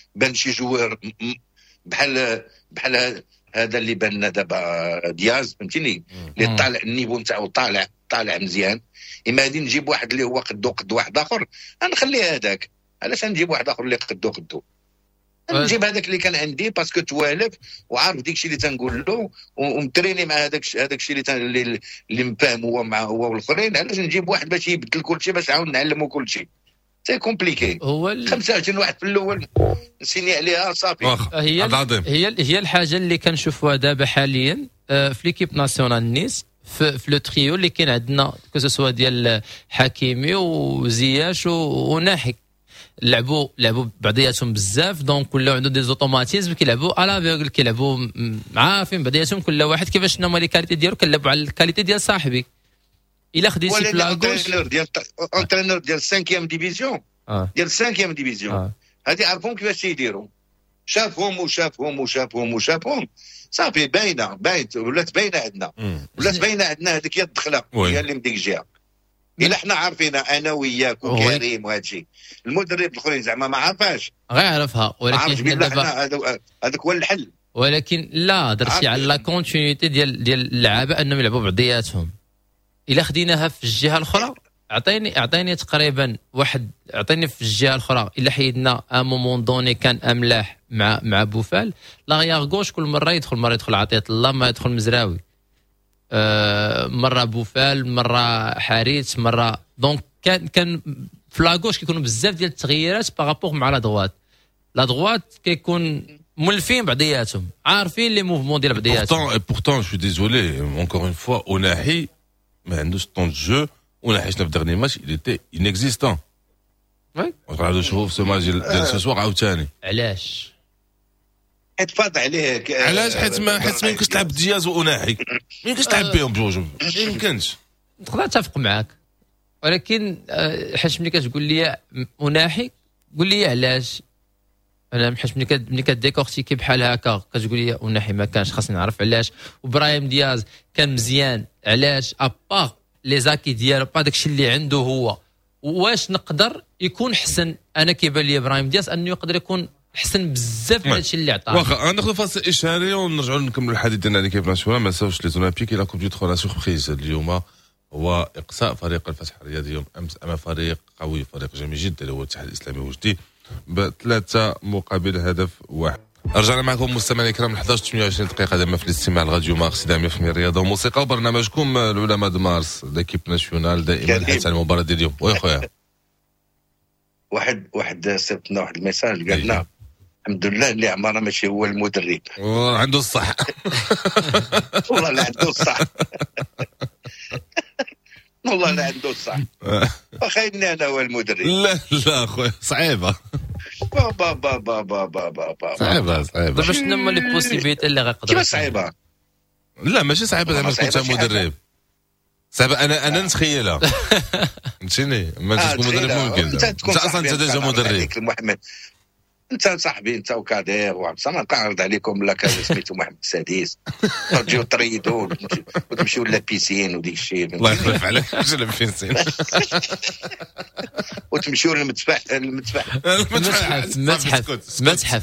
بان شي جوار بحال بحال هذا اللي بان دابا دياز فهمتيني اللي طالع النيفو نتاعو طالع طالع مزيان. اما غادي نجيب واحد اللي هو قدو قد واحد اخر غنخليه هذاك. علاش نجيب واحد اخر اللي قدو قدو؟ نجيب هذاك اللي كان عندي باسكو توالف وعارف ديك الشيء اللي تنقول له ومتريني مع هذاك هذاك الشيء اللي اللي, اللي مفاهم هو مع هو والاخرين. علاش نجيب واحد باش يبدل كل شيء باش نعاود نعلمه كل شيء؟ سي كومبليكي. هو ال... خمسة وعشرين واحد في الاول نسيني عليها صافي. هي ال... هي هي الحاجه اللي كنشوفوها دابا حاليا في ليكيب ناسيونال نيس في, في لو تريو اللي كاين عندنا كو سوا ديال حكيمي وزياش وناحي لعبوا لعبوا بعضياتهم بزاف دونك ولاو عندهم دي زوتوماتيزم كيلعبوا على فيغل كيلعبوا عارفين بعضياتهم كل واحد كيفاش شنو هما لي كاليتي ديالو كنلعبوا على الكاليتي ديال صاحبي. الا خديتي في لاغوش ديال انترينور ديال خمسة ديفيزيون ديال خمسة ديفيزيون هادي عرفهم كيفاش يديروا شافهم وشافهم وشافهم وشافهم صافي باينه باينه ولات باينه عندنا ولات باينه عندنا هذيك هي الدخله هي اللي من ديك الجهه. الا حنا عارفينها انا وياك وكريم وهادشي المدرب الاخرين زعما ما عارفاش غير عرفها ولكن حنا دابا هذاك هو الحل. ولكن لا درتي على لا كونتينيتي ديال ديال اللعابه انهم يلعبوا بعضياتهم. الا خديناها في الجهه الاخرى اعطيني اعطيني تقريبا واحد اعطيني في الجهه الاخرى الا حيدنا ا مومون دوني كان املاح مع مع بوفال لاغيار غوش كل مره يدخل مره يدخل عطيه الله ما يدخل مزراوي أه مره بوفال مره حاريت مره دونك كان كان في لاغوش كيكونوا بزاف ديال التغييرات بارابور مع لا دغوات. لا دغوات كيكون مولفين بعضياتهم عارفين لي موفمون ديال بعضياتهم. et pourtant je suis désolé encore une fois Onahi ما عندوش طون دو جو وناحي شفنا في دغني ماتش il était inexistant. وي غادي نشوفوا في ماتش ديال سو سوار عاوتاني. علاش؟ حيت فاض عليه علاش؟ حيت ما حيت ما يمكنش تلعب دياز وأوناحي ما يمكنش تلعب بهم بجوج ما يمكنش. نقدر نتفق معاك ولكن حيت ملي كتقول لي أوناحي قول لي علاش. انا حيت ملي ملي كديكورتيكي بحال هكا كتقول لي أوناحي ما كانش خاصني نعرف علاش وابراهيم دياز كان مزيان علاش ابار لي زاكي ديالو با داكشي اللي عنده هو. واش نقدر يكون حسن؟ انا كيبان لي ابراهيم دياز انه يقدر يكون حسن بزاف من هادشي اللي عطاه. واخا غناخذ فاصل اشاري ونرجعوا نكملوا الحديث ديالنا على ليكيب ناسيونال. ما نساوش لي زولمبيك الى كوب دو تخوا سوربريز اليوم هو اقصاء فريق الفتح الرياضي يوم امس امام فريق قوي فريق جميل جدا اللي هو الاتحاد الاسلامي وجدي بثلاثه مقابل هدف واحد. رجعنا معكم مستمعينا الكرام أحد عشر ثمانية وعشرين دقيقه دائما في الاستماع لراديو مارس دائما في الرياضه والموسيقى وبرنامجكم العلماء دو مارس ليكيب ناسيونال دائما الحديث عن المباراه ديال اليوم. وي خويا واحد واحد صيفطنا واحد الميساج قال لنا الحمد لله اللي عمرنا ماشي هو المدرب عنده الصح. والله لا عنده الصح والله لا عنده الصح واخا اني انا هو المدرب. لا لا خويا صعيبه بابا بابا بابا بابا صعيبه صعيبه. دابا شنو هما لي بوسيبيتي اللي غيقدر؟ كيف صعيبه؟ لا ماشي صعيبه زعما كنت مدرب صعيبه انا انا نتخيلها فهمتيني ما تكون مدرب ممكن انت اصلا انت ديجا مدرب محمد انت صاحبي انت وكادير وعبد الصمد كنعرض عليكم لا كان سميتو محمد السادس ترجعوا تريدوا وتمشيو لابيسين وديك الشيء الله يخلف عليك واش لابيسين وتمشيو للمتفح المتفح المتحف المتحف المتحف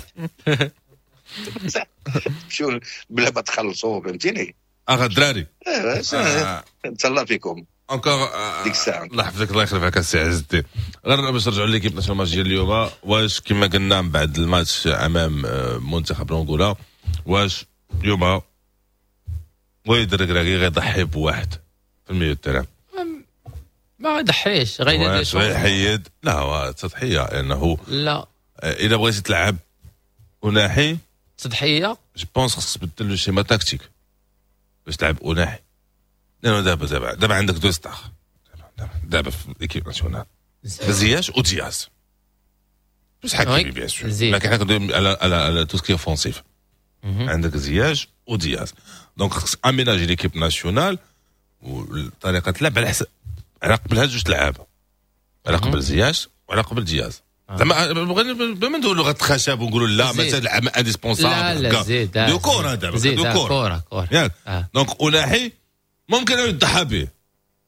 تمشيو بلا ما تخلصوا فهمتيني. اخا الدراري تهلا فيكم انكور ديك الساعه. الله يحفظك الله يخلف عليك السي عز الدين. غير باش نرجعوا ليكيب ناسيونال الماتش ديال اليوم واش كما قلنا من بعد الماتش امام منتخب الانغولا واش اليوم وليد الركراكي غيضحي بواحد في المية الترام ما غيضحيش غيدير شي غيحيد. لا هو تضحيه لانه لا الا بغيتي تلعب أوناحي تضحيه جو بونس خصك تبدل له شيما تاكتيك باش تلعب أوناحي لانه دابا دابا دابا عندك دو ستار دابا في ليكيب ناسيونال زياش ودياز بس حكيمي بيان سور ما كان كندوي على على على تو سكي اوفونسيف عندك زياش ودياز دونك خصك اميناجي ليكيب ناسيونال وطريقه تلعب على حسب على قبل هاد جوج لعابه على قبل زياش وعلى قبل دياز زعما بغينا ندولوا لغه الخشب ونقولوا لا مثلا انديسبونسابل لا لا زيد دو كور هذا دو كور كور ياك دونك أوناحي ممكن يضحى به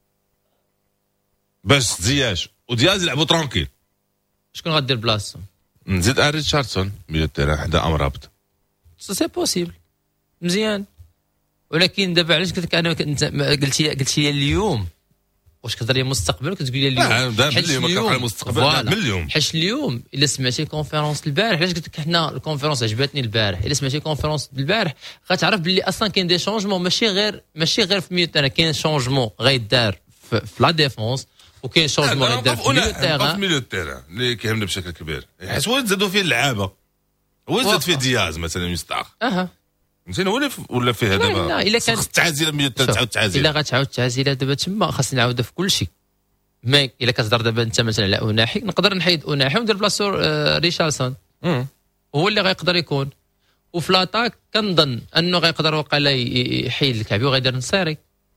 باش زياش ودياز يلعبوا ترانكيل. شكون غدير بلاصتهم؟ نزيد ان ريتشاردسون ميليو تيران حدا امرابط سي بوسيبل مزيان. ولكن دابا علاش قلت لك انا قلتي قلتي اليوم واش كتهضر لي مستقبل كتقول لي اليوم؟ لا دابا اليوم كنقرا المستقبل من اليوم. حيت اليوم الا سمعتي كونفيرونس البارح، علاش قلت لك حنا الكونفيرونس عجبتني البارح، الا سمعتي كونفيرونس البارح غتعرف باللي اصلا كاين دي شونجمون ماشي غير ماشي غير في ميو تيران، كاين شونجمون غيدار في, في لا ديفونس وكاين شونجمون غيدار في ميو تيران. في ميو تيران اللي كيهمنا بشكل كبير حيت هو زادوا فيه اللعابه، هو زاد فيه دياز مثلا مستعار اها فهمتيني ولا ولا فيه دابا. لا الا كان التعازيله ميو تيران تعاود تعازيله، الا غتعاود التعازيله دابا تما خاصني نعاودها في كل شيء. مي الا كتهضر دابا انت مثلا على اوناحي نقدر نحيد اوناحي وندير بلاصتو ريشارلسون هو اللي غيقدر يكون. وفي لاطاك كنظن انه غيقدر وقيلا يحيد الكعبي وغيدير نصيري،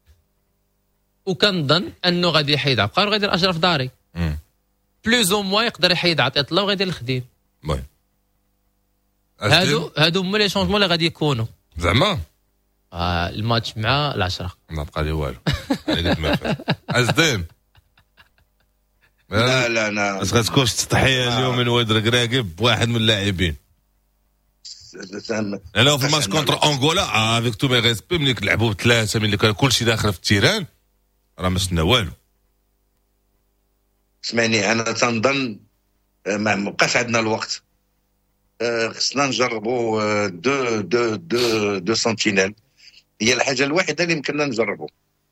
وكنظن انه غادي يحيد عبقر وغيدير اشرف داري بلوز او موا يقدر يحيد عطيه الله وغيدير الخديم. المهم هادو هادو هما لي شونجمون اللي غادي يكونوا زعما آه الماتش مع العشرة ما بقى لي والو. ازدين لا لا لا بس غتكونش تضحيه اليوم من واد ركراكي بواحد من اللاعبين. انا في الماتش كونتر انغولا افيك تو مي ريسبي ملي كنلعبوا بثلاثه ملي كان كلشي داخل في التيران راه ما شفنا والو. اسمعني انا تنظن ما بقاش عندنا الوقت، خصنا نجربوا دو دو دو دو سنتينيل، هي الحاجه الوحيده اللي يمكننا نجربوا.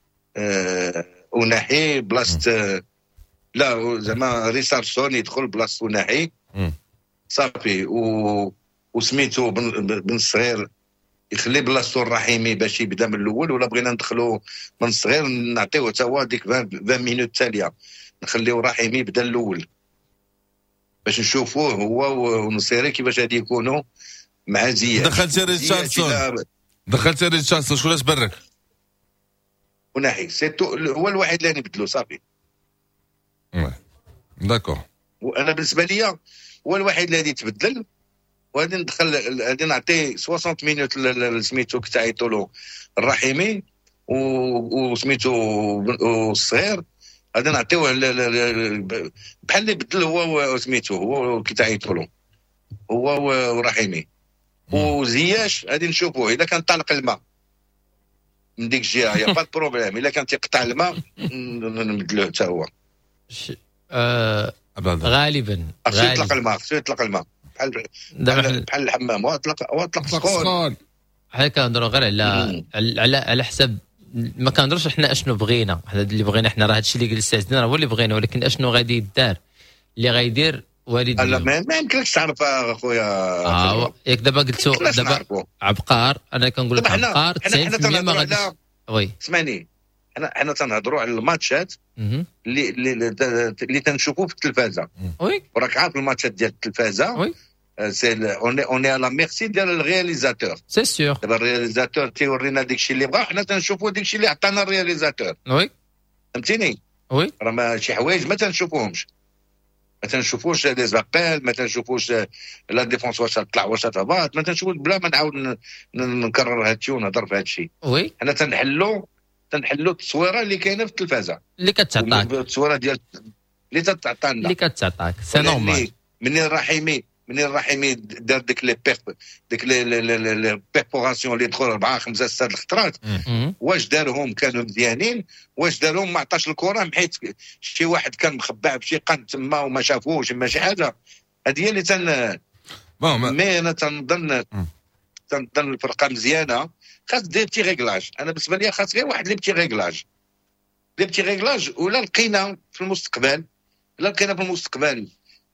وناحي بلاصت لا زعما ريشارلسون يدخل بلاصه وناحي صافي و وسميتو بن الصغير يخلي بلاصتو الرحيمي باش يبدا من الاول، ولا بغينا ندخلو من الصغير نعطيوه حتى هو ديك عشرين مينوت التاليه نخليو رحيمي يبدا الاول باش نشوفوه هو ونصيري كيفاش غادي يكونوا مع زياد. دخلتي ريتشاردسون دخلتي ريتشاردسون شكون اللي تبرك؟ وناحي سيتو هو الواحد اللي نبدلو صافي. داكور. وانا بالنسبه لي هو الواحد اللي غادي يتبدل، وغادي ندخل غادي نعطي ستين مينوت لسميتو كتاعيتو له الرحيمي وسميتو الصغير غادي نعطيوه بحال اللي بدل هو سميتو هو كتاعيتو له هو ورحيمي. وزياش غادي نشوفوه اذا كان طالق الماء من ديك الجهه يا با بروبليم، الا كان تيقطع الماء نبدلوه حتى هو. آه غالبا خصو يطلق الماء خصو يطلق الماء بحال بحال بحال الحمام هو طلق هو طلق سخون. حنا كنهضروا غير على على على حسب ما كنهضروش حنا اشنو بغينا، حنا اللي بغينا حنا راه هادشي اللي جلست عندنا هو اللي بغينا، ولكن اشنو غادي يدار اللي غيدير والد. لا ما يمكنش تعرف اخويا اه ياك دابا قلتو دابا عبقار، انا كنقول لك عبقار تسعين بالمية ما غاديش. وي اسمعني حنا حنا تنهضروا على الماتشات اللي اللي اللي تنشوفوه في التلفازه. وي وراك عارف الماتشات ديال التلفازه. وي سي اوني اوني على ميرسي ديال الرياليزاتور. سي سور دابا الرياليزاتور تيورينا داكشي اللي بغا، حنا تنشوفوا داكشي اللي عطانا الرياليزاتور. وي فهمتيني. وي راه ما شي حوايج ما تنشوفوهمش، ما تنشوفوش لي زابيل، ما تنشوفوش لا ديفونس واش تطلع واش تهبط، ما تنشوفوش بلا ما نعاود نكرر هادشي ونهضر في هادشي. وي حنا تنحلوا تنحلوا التصويره اللي كاينه في التلفازه اللي كتعطاك، التصويره ديال اللي تتعطى لنا اللي كتعطاك سي نورمال. منين الرحيمي منين الرحيمي دار ديك لي بيغ ديك لي بيرفوراسيون اللي دخلوا اربعه خمسه سته الخطرات، واش دارهم كانوا مزيانين، واش دارهم ما عطاش الكره حيت شي واحد كان مخبع بشي قد تما وما شافوش ما شي حاجه. هذه هي اللي تن مي انا تنظن تنظن الفرقه مزيانه خاص دير بتي ريغلاج. انا بالنسبه لي خاص غير واحد لي بتي ريغلاج لي بتي ريغلاج ولا لقينا في المستقبل لا لقينا في المستقبل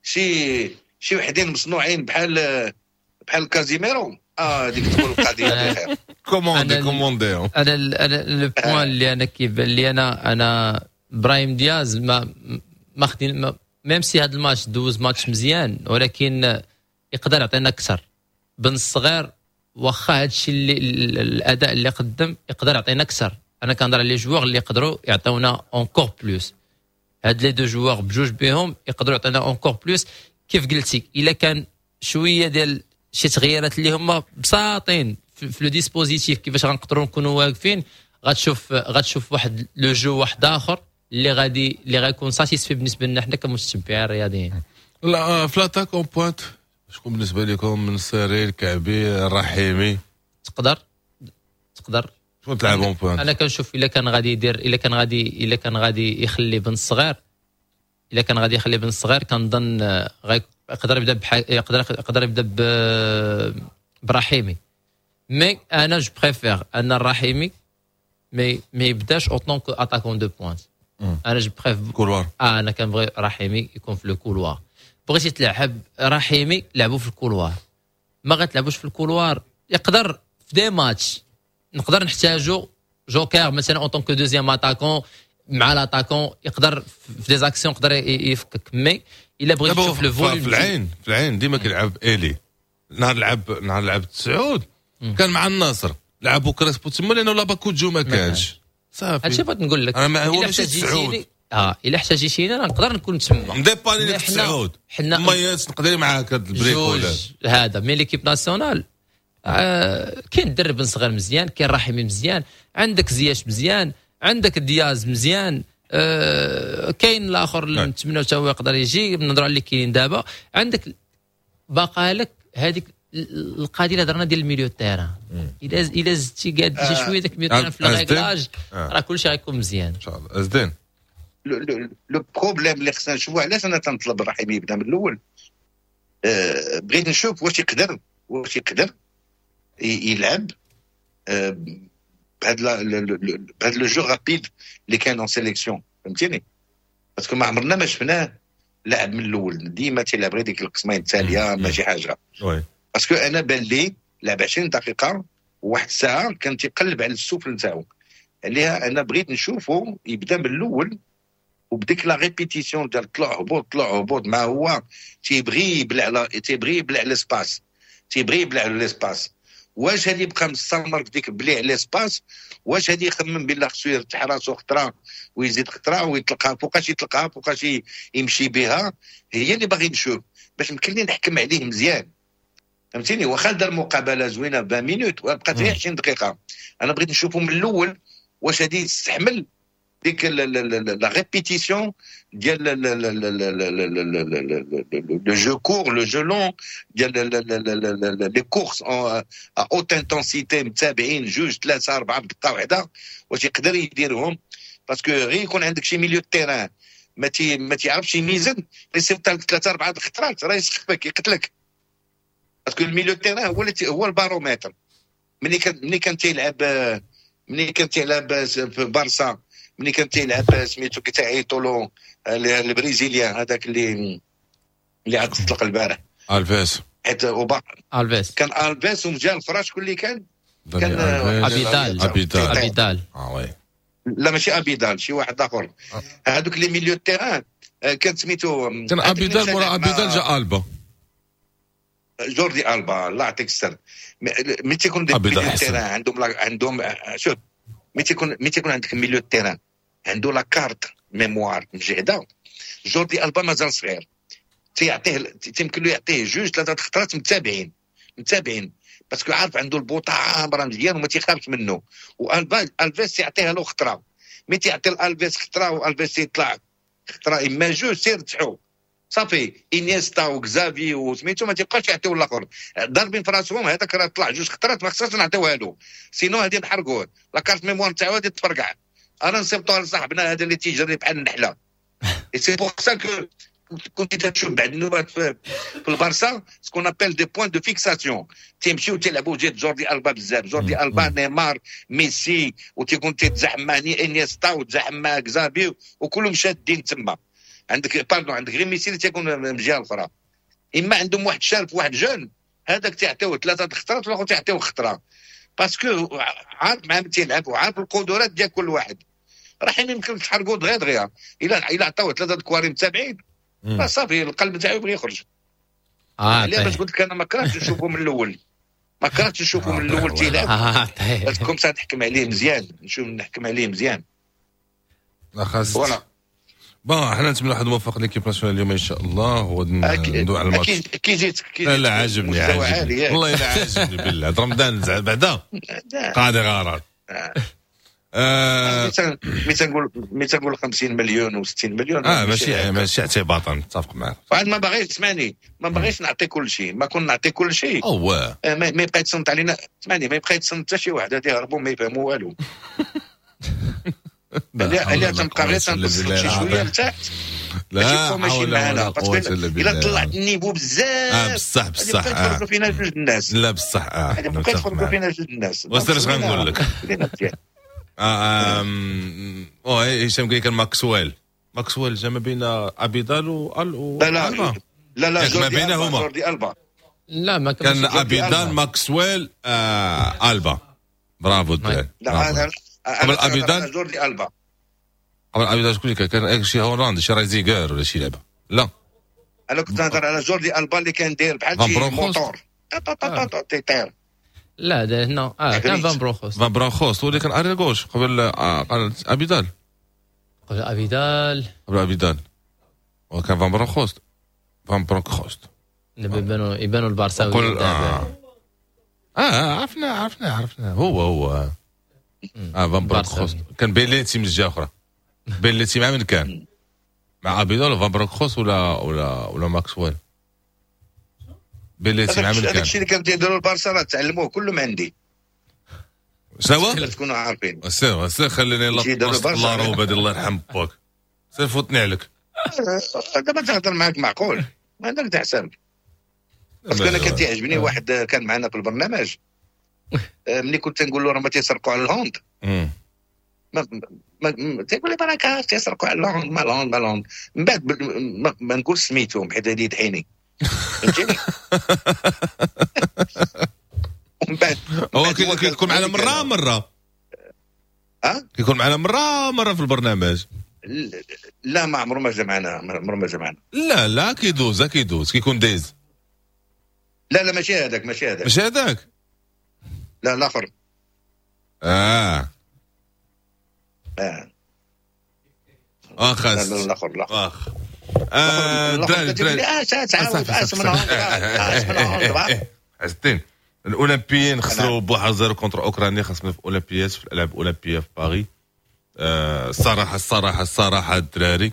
شي شي وحدين مصنوعين بحال بحال كازيميرو اه ديك تكون القضيه بخير. كوموندي كوموندي انا انا لو بوين اللي انا كيبان لي انا انا برايم دياز ما ما خدين ميم سي هذا الماتش دوز ماتش مزيان، ولكن يقدر يعطينا اكثر. بن الصغير واخا هذا الشيء اللي الاداء اللي قدم يقدر يعطينا اكثر. انا كنهضر على لي جوار اللي يقدروا يعطيونا اونكور بلوس. هاد لي دو جوار بجوج بهم يقدروا يعطينا اونكور بلوس. كيف قلتي الا كان شويه ديال شي تغييرات اللي هما بساطين في, في لو ديسبوزيتيف كيفاش غنقدروا نكونوا واقفين، غتشوف غتشوف واحد لو جو واحد اخر اللي غادي اللي غيكون ساتيسفي بالنسبه لنا حنا كمتتبعين رياضيين. لا في لاتاك اون بوينت شكون بالنسبه لكم من سيري كعبي الرحيمي تقدر تقدر شكون تلعب اون بوينت؟ انا كنشوف الا كان غادي يدير الا كان غادي الا كان غادي يخلي بن الصغير الا كان غادي يخلي بن الصغير كنظن يقدر يبدا بح... يقدر يقدر يبدا ب... برحيمي. مي انا جو بريفير ان الرحيمي مي ما يبداش اوطون كو اتاكون دو بوينت. انا جو بريف كولوار. اه انا كنبغي رحيمي يكون في لو كولوار. بغيتي تلعب رحيمي لعبوا في الكولوار، ما غتلعبوش في الكولوار يقدر في دي ماتش نقدر نحتاجو جوكر مثلا اون طونك دوزيام اتاكون مع لاتاكون يقدر في دي زاكسيون يقدر يفكك. مي الا بغيت تشوف لو فوليوم في العين في العين ديما كيلعب الي. نهار لعب نهار لعب تسعود كان مع النصر لعبوا كريسبو تما لانه لا باكوجو ما كانش صافي. هادشي بغيت نقول لك انا هو ماشي تسعود اه الا احتاجيتيني نقدر نكون تما نديباني لك تسعود حنا مياس نقدر معاك هاد البريكولات هذا. مي ليكيب ناسيونال آه كاين درب صغير مزيان، كاين رحيمي مزيان، عندك زياش مزيان، عندك دياز مزيان، آه كاين الاخر اللي نتمنى حتى هو يقدر يجي نهضروا على اللي كاين دابا. عندك باقا لك هذيك القضيه اللي هضرنا ديال الميليو تيران. الا الا زدتي قاد شي شويه داك الميليو تيران في الريكلاج راه كلشي غيكون مزيان ان شاء الله. ازدين لو بروبليم اللي خصنا نشوفوا علاش انا تنطلب الرحيمي يبدا من الاول. أه بغيت نشوف واش يقدر واش يقدر يلعب أه بهذا بهذا لو جو رابيد اللي كان اون سيليكسيون فهمتيني. باسكو ما عمرنا ما شفناه لاعب من الاول، ديما تيلعب غير ديك القسمين التاليه ماشي حاجه. وي باسكو انا بان لي لعب عشرين دقيقه وواحد الساعه كان تيقلب على السفل نتاعو. عليها انا بغيت نشوفه يبدا من الاول وبديك لا ريبيتيسيون ديال طلع هبوط طلع هبوط. ما هو تيبغي يبلع تيبغي يبلع ليسباس تيبغي يبلع ليسباس. واش هادي يبقى مستمر في ديك بليع ليسباس؟ واش هادي يخمم بلا خصو يرتاح راسو خطره ويزيد خطره ويطلقها فوقاش يطلقها فوقاش يمشي بها؟ هي اللي باغي نشوف باش يمكن لي نحكم عليه مزيان فهمتيني. واخا دار مقابله زوينه ب عشرين مينوت وبقات غير عشرين دقيقه، انا بغيت نشوفه من الاول واش هادي تستحمل ديك لا ريبيتيسيون ديال لو جو كور لو جو لون ديال لي كورس ا اوت انتنسيتي متابعين جوج ثلاثه اربعه بدقه واحده واش يقدر يديرهم. باسكو غير يكون عندك شي ميليو تيران ما تي ما تيعرفش يميزن يصير ثلاثه اربعه الخطرات راه يسخفك يقتلك. باسكو الميليو تيران هو هو البارومتر. ملي كان ملي كان تيلعب ملي كان تيلعب في بارسا ملي كان تيلعب سميتو كيتعيطوا له البرازيليان هذاك اللي اللي عاد تطلق البارح الفيس حيت اوبا الفيس كان الفيس ومجا الفراش شكون اللي كان كان ابيدال ابيدال ابيدال اه وي لا ماشي ابيدال شي واحد اخر. هذوك لي ميليو تيران كان سميتو كان ابيدال مورا ابيدال جا البا جوردي البا الله يعطيك السر. ملي تيكون دي ميليو تيران عندهم عندهم شوف ملي تيكون ملي تيكون عندك ميليو تيران عنده لا كارت ميموار مجهده. جوردي البا مازال صغير تيعطيه تيمكن له يعطيه جوج ثلاثه خطرات متابعين متابعين باسكو عارف عنده البوطه عامره مزيان وما تيخافش منه. والبا الفيس يعطيها له خطره ملي تيعطي الالفيس خطره والفيس يطلع خطره اما جوج سير تحو صافي. انيستا وكزافي وسميتو ما تيبقاش يعطيو الاخر ضاربين في راسهم هذاك راه طلع جوج خطرات ما خصناش نعطيوها له سينو غادي نحرقوه. لا كارت ميموار نتاعو غادي تفرقع. انا نصيبطوها لصاحبنا هذا اللي تيجري بحال النحله. اي سي بور سا كو كنت تشوف بعد النوبات في, في البارسا سكون ابل دي بوين دو فيكساسيون تيمشيو تيلعبوا جيت جوردي البا بزاف جوردي البا نيمار ميسي وتيكون تيتزاحم مع انيستا وتزاحم مع كزافي وكلهم شادين تما. عندك باردون عندك غير ميسي اللي تيكون من الجهه الاخرى. اما عندهم واحد شاب واحد جون هذاك تيعطيوه ثلاثه خطرات والاخر تيعطيوه خطره باسكو عارف مع من تيلعب وعارف القدرات ديال كل واحد. راح يمكن تحرقوا دغيا دغيا الا الا عطاوه ثلاثه كواري متابعين صافي القلب تاعو يبغي يخرج. اه علاه باش قلت لك انا ما كرهتش نشوفه من الاول ما كرهتش نشوفه من الاول تيلعب اه بس كوم سا نحكم عليه مزيان نشوف نحكم عليه مزيان خاص فوالا. بون حنا نتمنى واحد الموفق ليكيب ناسيونال اليوم ان شاء الله وندوي على الماتش. كي جيت كي لا لا عاجبني عاجبني والله الا عاجبني بالله رمضان بعدا قاعد غارات آه مي تنقول مي تنقول خمسين مليون و60 مليون اه ماشي ماشي اعتباطا نتفق معك. واحد ما باغيش تسمعني ما باغيش نعطي كل شيء ما كون نعطي كل شيء او ما يبقى يتصنت علينا تسمعني ما يبقى يتصنت حتى شي واحد هادي يهربوا ما يفهموا والو. اللي تنبقى غير تنقص شي شويه لتحت لا حول ولا قوة الا بالله. الا طلعت النيفو بزاف اه بصح بصح اه فينا جوج الناس. لا بصح اه بقى يفرقوا فينا جوج الناس. واش غنقول لك اه او هشام قال كان ماكسويل ماكسويل جا ما بين ابيدال و لا لا لا لا ما بينهما جوردي ألبا. لا ما كان ابيدال ماكسويل آه البا. برافو الدراري. لا انا قبل ابيدال جوردي ألبا. قبل ابيدال شكون كان شي هولاندي شي رايزيغر ولا شي لعبه. لا انا كنت نهضر على جوردي ألبا اللي كان داير بحال شي موتور تيطير. لا ده هنا اه كان فان بروخوست. فان بروخوست هو اللي كان اري غوش قبل آه ابيدال. قبل ابيدال قبل ابيدال وكان فان بروخوست فان بروخوست يبانوا يبانوا البارساوي. آه. اه عرفنا عرفنا عرفنا هو هو اه, آه فان بروخوست كان بيليتي من الجهه اخرى. بيليتي مع من كان مع ابيدال ولا فان بروخوست ولا ولا ولا ماكسويل. بيليتي مع من كان. هذاك الشيء اللي كانوا تيديروا البارسا راه تعلموه كلهم عندي. سوا تكونوا عارفين. سير سير خليني الله روبه الله يرحم باك. سير فوتني عليك. دابا تهضر معاك معقول ما عندك تحسب. بس انا كان تيعجبني واحد كان معنا في البرنامج ملي كنت نقول له راه ما تيسرقوا على الهوند. ما ما تيقول لي بركه تيسرقوا على الهوند ما الهوند ما الهوند. من بعد ما نقول سميتهم حيت هذه يدحيني. فهمتيني. ومن بعد هو كيكون معنا مره مره ها كيكون معنا مره مره في البرنامج. لا ما عمره ما جا معنا عمره ما جا معنا. لا لا كيدوز كيدوز كيكون دايز. لا لا ماشي هذاك ماشي هذاك ماشي هذاك لا الاخر. اه اه اخ لا لا الاخر لا اخ اه دراري دراري اه تعاود اسمنا عزتين الاولمبيين خسروا بواحد صفر كونتر اوكرانيا خاصنا في اولمبيات في الالعاب الاولمبيه في باريس. آه الصراحه الصراحه الصراحه الدراري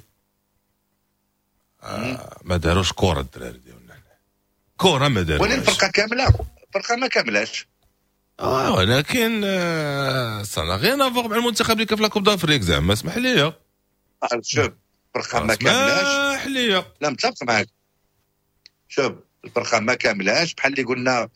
آه ما داروش كره الدراري ديالنا كره ما داروش. ولكن الفرقه كامله الفرقه ما كاملاش. اه ولكن آه صنا غير نافوق مع المنتخب اللي كان في لاكوب دافريك زعما اسمح لي. شوف الفرقه ما كاملاش. اسمح لي. لا متفق معك. شوف الفرقه ما كاملاش بحال اللي قلنا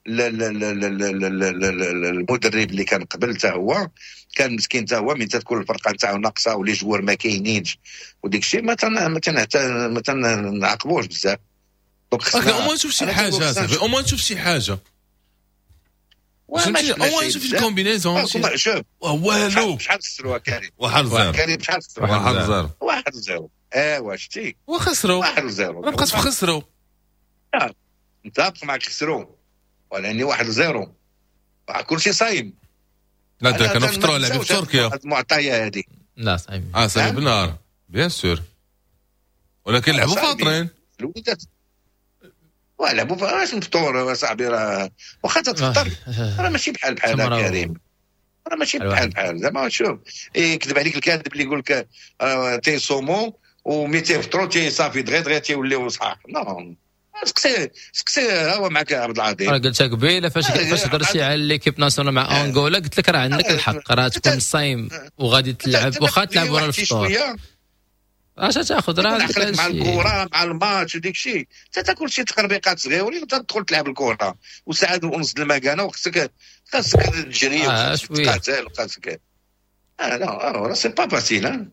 المدرب اللي كان قبل حتى هو كان مسكين حتى هو من تكون الفرقه نتاعو ناقصه ولي جوار ما كاينينش وديك الشيء ما تن ما تنعاقبوش بزاف. دونك او نشوف شي حاجه صافي او نشوف شي حاجه او نشوف شي كومبينيزون شوف والو شحال خسروا كريم واحد زيرو كريم شحال خسروا واحد زيرو واحد زيرو ايوا شتي وخسروا واحد زيرو راه بقات خسروا. نتفق معك خسروا ولاني واحد زيرو كلشي صايم. لا دا كانوا فطروا لعبوا في تركيا المعطيه هذه. لا صايم اه صايم بالنهار بيان سور ولكن لعبوا فاطرين. الوليدات ولعبوا واش نفطور صاحبي راه واخا تفطر راه ماشي بحال بحال كريم راه ماشي بحال بحال زعما شوف يكذب عليك الكاذب اللي يقول لك تي سومون ومي تيفطروا تي صافي دغيا دغيا تيوليو صحاح. نو سكسي سكسي هو معك عبد العظيم. راه قلت لك قبيله فاش فاش هضرتي على ليكيب ناسيونال مع انغولا قلت لك راه عندك الحق راه تكون صايم وغادي تلعب واخا تلعب ورا الفطور اش تاخذ راه عندك مع الكره مع الماتش وديك الشيء حتى تاكل شي تقربيقات صغيورين وتدخل تلعب الكره وساعه ونص المكانه وخصك خاصك تجري وتقاتل وخاصك اه لا راه سي با فاسيل.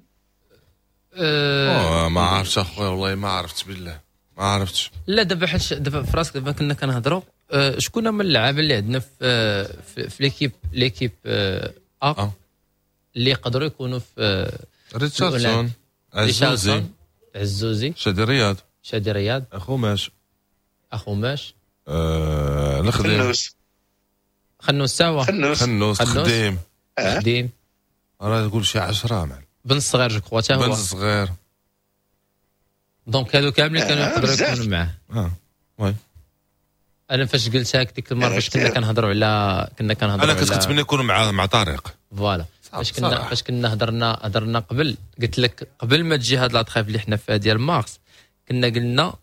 اه ما عرفتش اخويا والله ما عرفت بالله ما عرفتش. لا دابا حيت دابا في راسك دابا كنا كنهضروا أه شكون هما اللعابه اللي عندنا في أه في, في ليكيب ليكيب أه ا اللي يقدروا يكونوا في ريتشاردسون عزوزي عزوزي شادي رياض شادي رياض اخو ماش اخو ماش آه الخديم خنوس خنوس سوا خنوس خنوس خديم خديم راه تقول شي عشرة مان بن صغير جو كوا تا هو بن صغير دونك هادو كاملين كانوا يقدروا يكونوا معاه. اه وي انا فاش قلت هاك ديك المره فاش كنا كنهضروا على كنا كنهضروا انا كنت كنتمنى يكونوا مع مع طارق فوالا فاش كنا فاش كنا هضرنا هضرنا قبل قلت لك قبل ما تجي هاد لاطريف اللي حنا فيها ديال مارس كنا قلنا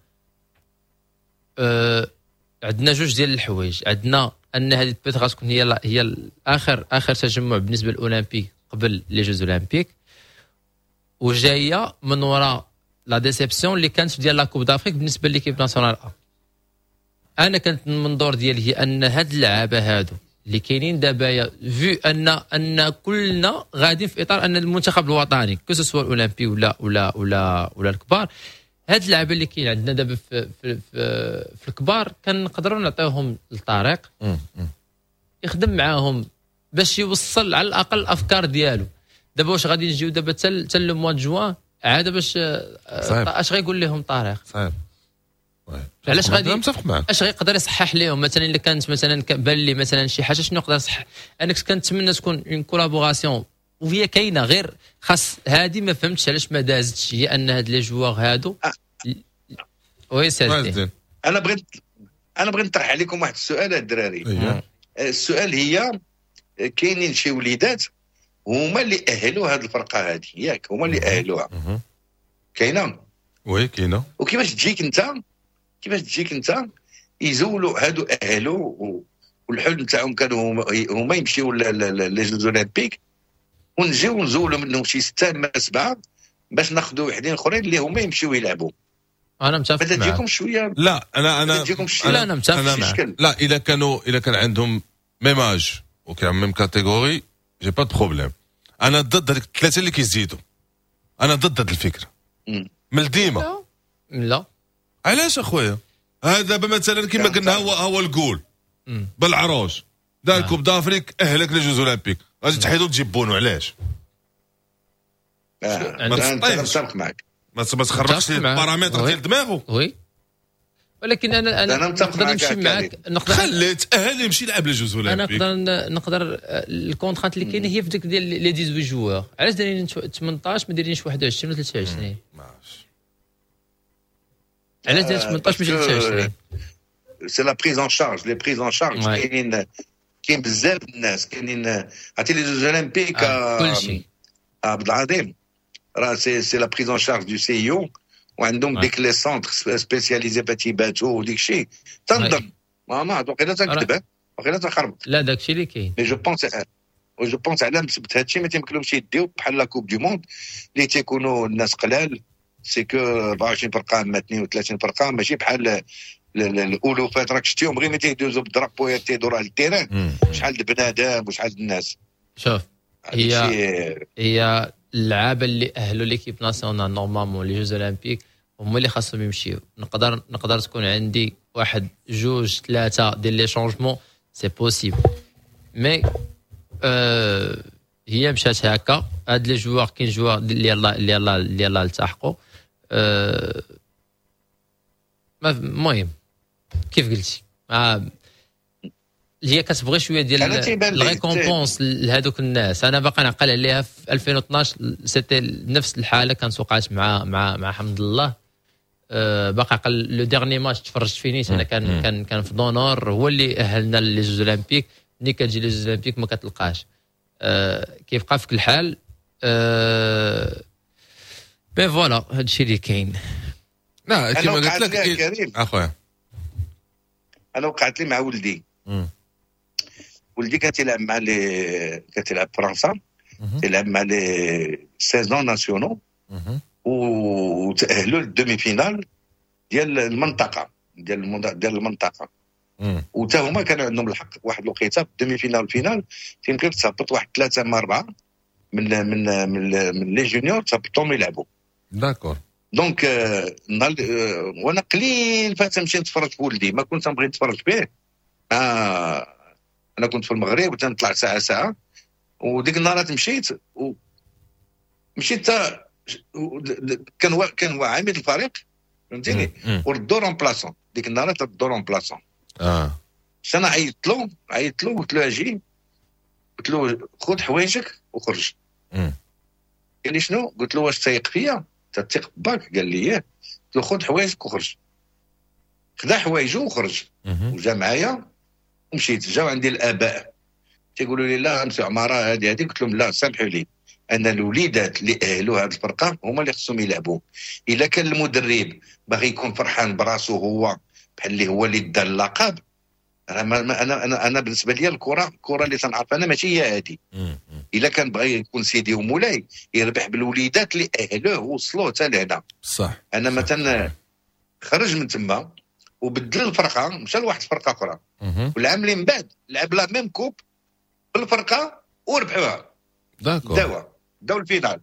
أه عندنا جوج ديال الحوايج. عندنا ان هذه بيت غتكون هي هي اخر اخر تجمع بالنسبه للاولمبيك قبل لي جوز اولمبيك، وجايه من وراء لا ديسيبسيون اللي كانت ديال لا كوب دافريك بالنسبه ليكيب ناسيونال. انا كانت المنظور ديالي هي ان هاد اللعابه هادو اللي كاينين دابا فيو ان ان كلنا غادي في اطار ان المنتخب الوطني كو سوا الاولمبي ولا ولا ولا ولا الكبار، هاد اللعابه اللي كاين عندنا دابا في في, في, في الكبار كنقدروا نعطيوهم الطريق يخدم معاهم باش يوصل على الاقل الافكار ديالو. دابا واش غادي نجيو دابا حتى حتى لو موا جوان عاد باش اش غيقول لهم طريق صعيب. علاش غادي متفق معك اش غيقدر يصحح لهم مثلا الا كانت مثلا بان لي مثلا شي حاجه شنو يقدر يصحح. انا كنت كنتمنى تكون اون كولابوراسيون وهي كاينه غير خاص هذه ما فهمتش علاش ما دازتش هي ان هاد لي جوار هادو وي سيدي. انا بغيت انا بغيت نطرح عليكم واحد السؤال الدراري. السؤال هي كاينين شي وليدات هما اللي اهلوا هذه الفرقه هذه ياك هما اللي اهلوها كاينه وي كاينه وكيفاش تجيك انت كيفاش تجيك انت يزولوا هادو اهلوا والحلم تاعهم كانوا هما يمشيو لي جوز اولمبيك ونجيو نزولوا منهم شي سته ما سبعه باش ناخذوا وحدين اخرين اللي هما يمشيو يلعبوا. انا متفق معك. تجيكم شويه لا انا انا لا انا متفق معك. لا اذا كانوا اذا كان عندهم ميم اج وكان ميم كاتيجوري جي با دو بروبليم. انا ضد هذيك الثلاثه اللي كيزيدوا. انا ضد هذه الفكره من ديما. لا علاش اخويا؟ هذا دابا مثلا كما قلنا هو هو الجول بالعروج دار كوب دافريك اهلك لجوز اولمبيك غادي تحيدو تجيب بونو. علاش؟ انا متفق معك. ما تخرجش البارامتر ديال دماغه. وي ولكن انا انا نقدر نمشي معاك نقدر خليت اهل يمشي يلعب لجوز اولمبيك. انا نقدر نقدر الكونترات اللي كاينه هي في ديك ديال لي ثمانية عشر جوار. علاش دايرين ثمنطاش ما دايرينش واحد وعشرين ولا ثلاثة وعشرين؟ علاش دايرين ثمنطاش ماشي ثلاثة وعشرين؟ سي لا بريز ان شارج لي بريز ان شارج كاينين كاين بزاف الناس كاينين عرفتي لي جوز اولمبيك كلشي عبد العظيم راه سي سي لا بريز ان شارج دو سي او وعندهم ديك لي سونتر سبيسياليزي باتيباتو وديك الشيء تنظم ماما وقيلا تنكذب وقيلا تنخرب. لا داكشي اللي كاين مي جو بونس جو بونس على بسبب هادشي ما تيمكنلهمش يديو بحال لا كوب دو موند اللي تيكونوا الناس قلال سي كو أربعة وعشرين فرقه اما اثنين وثلاثين فرقه ماشي بحال الالوفات راك شتيهم غير ما تيدوزوا بالدرابو تيدوروا على التيران شحال د بنادم وشحال د الناس. شوف هي هي اللعابه اللي اهلوا ليكيب ناسيونال نورمالمون لي جوز اولمبيك هما اللي خاصهم يمشيو. نقدر نقدر تكون عندي واحد جوج ثلاثه ديال لي شونجمون سي بوسيبل مي أه هي مشات هكا. هاد لي جوار كاين جوار اللي يلاه اللي يلاه اللي يلاه التحقوا أه المهم كيف قلتي آه هي كتبغي شويه ديال الريكومبونس لهذوك الناس. انا باقي نعقل عليها في ألفين واثناش سيتي نفس الحاله كانت وقعت مع مع مع حمد الله. أه باقي عقل لو ديرني ماتش تفرجت فيه نيت انا كان كان كان في دونور هو اللي اهلنا لي جوز اولمبيك. ملي كتجي لي جوز اولمبيك ما كتلقاش أه كيبقى فيك الحال أه بي فوالا هادشي اللي كاين. لا كيما قلت لك اخويا انا وقعت لي مع ولدي. ولدي كان تيلعب مع لي كان تيلعب فرنسا تيلعب مع لي سيزون ناسيونو وتأهلوا للدومي فينال ديال المنطقه ديال ديال المنطقه وتا هما كانوا عندهم الحق واحد الوقيته الدومي فينال الفينال يمكن تهبط واحد ثلاثه ما اربعه من من من, من لي جونيور تهبطهم يلعبوا. داكور دونك نهار وانا قليل فات نمشي نتفرج في ولدي ما كنت نبغي نتفرج به. آه انا كنت في المغرب وتنطلع ساعه ساعه وديك النهارات مشيت و مشيت تا كان هو كان هو عامل الفريق فهمتيني وردو رومبلاسون ديك النهارات ردو رومبلاسون. اه انا عيطت له عيطت له قلت له اجي قلت له خذ حوايجك وخرج. امم قال لي شنو؟ قلت له واش تايق فيا؟ تثق باك؟ قال لي ايه. قلت له خذ حوايجك وخرج. خدا حوايجه وخرج وجا معايا ومشيت. جاو عندي الاباء تيقولوا لي لا نمشيو عماره هذه هذه. قلت لهم لا سامحوا لي، ان الوليدات اللي اهلوا هذه الفرقه هما اللي خصهم يلعبوا. الا كان المدرب باغي يكون فرحان براسو هو بحال اللي هو اللي دا اللقب، انا انا انا, أنا بالنسبه لي الكره الكره اللي تنعرف انا ماشي هي هذه. الا كان بغى يكون سيدي ومولاي يربح بالوليدات اللي اهلوه وصلوه حتى لهنا. صح. انا مثلا خرج من تما وبدل الفرقه، مشى لواحد الفرقه اخرى، والعام اللي من بعد لعب لا ميم كوب بالفرقه وربحوها. داكور. داوا داو الفينال.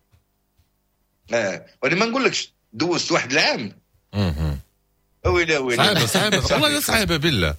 اه وانا ما نقولكش دوزت واحد العام. اها ويلي ويلي صعيبه صعيبه والله صعيبه بالله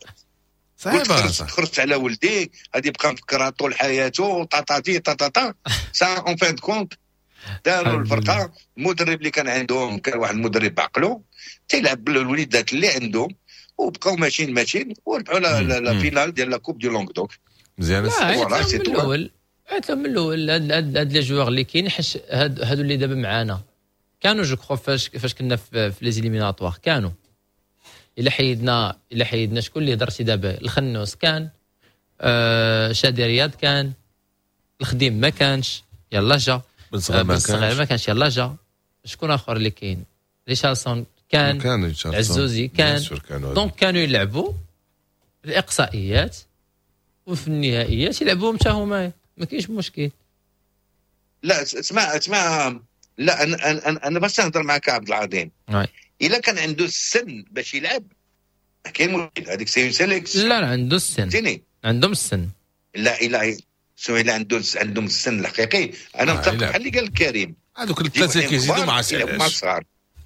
صعيبه. خرجت على ولدي غادي يبقى مفكرها طول حياته طاطاتي طاطاطا سا اون فان كونت. داروا الفرقه، المدرب اللي كان عندهم كان واحد المدرب بعقله تيلعب بالوليدات اللي عندهم، وبقاو ماشيين ماشيين وربحوا لا فينال ديال لا كوب دي لونغ دوك. مزيان. لا سي تو. الاول عيط لهم من الاول هاد هاد لي جوار اللي كاين حش هاد هادو اللي دابا معانا كانوا جو كخوا فاش فاش كنا في لي زيليميناتوار كانوا. الا حيدنا الا حيدنا شكون اللي هضرتي دابا؟ الخنوس كان، آه شادي رياض كان، الخديم ما كانش يلا جا، بن صغير ما كانش ما كانش يلا جا. شكون اخر اللي كاين؟ ريشارسون كان، كان عزوزي كان. دونك كانوا يلعبوا الاقصائيات وفي النهائيات يلعبوهم حتى هما، ما كاينش مشكل. لا اسمع اسمع لا انا انا انا باش نهضر معك عبد العظيم. الا كان عنده السن باش يلعب كاين مشكل، هذيك سي سيليكس. لا لا عنده السن، فهمتيني؟ عندهم السن. لا الا سو الا عنده عندهم السن الحقيقي انا متفق بحال اللي قال الكريم. هذوك الثلاثه كيزيدوا مع الصغار.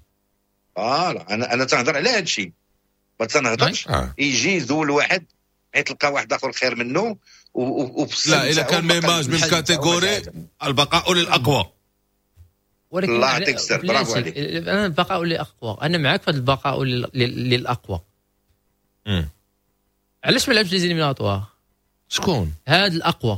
اه انا انا تنهضر على هذا الشيء، ما تنهضرش يجي يزول واحد تلقى واحد اخر خير منه و لا الا كان ميماج من كاتيجوري البقاء للاقوى. ولكن الله يعطيك الصحة، برافو عليك. انا البقاء للاقوى، انا معاك في هذا البقاء للاقوى. امم علاش ما لعبش لي زيليميناتوار؟ شكون هذا الاقوى؟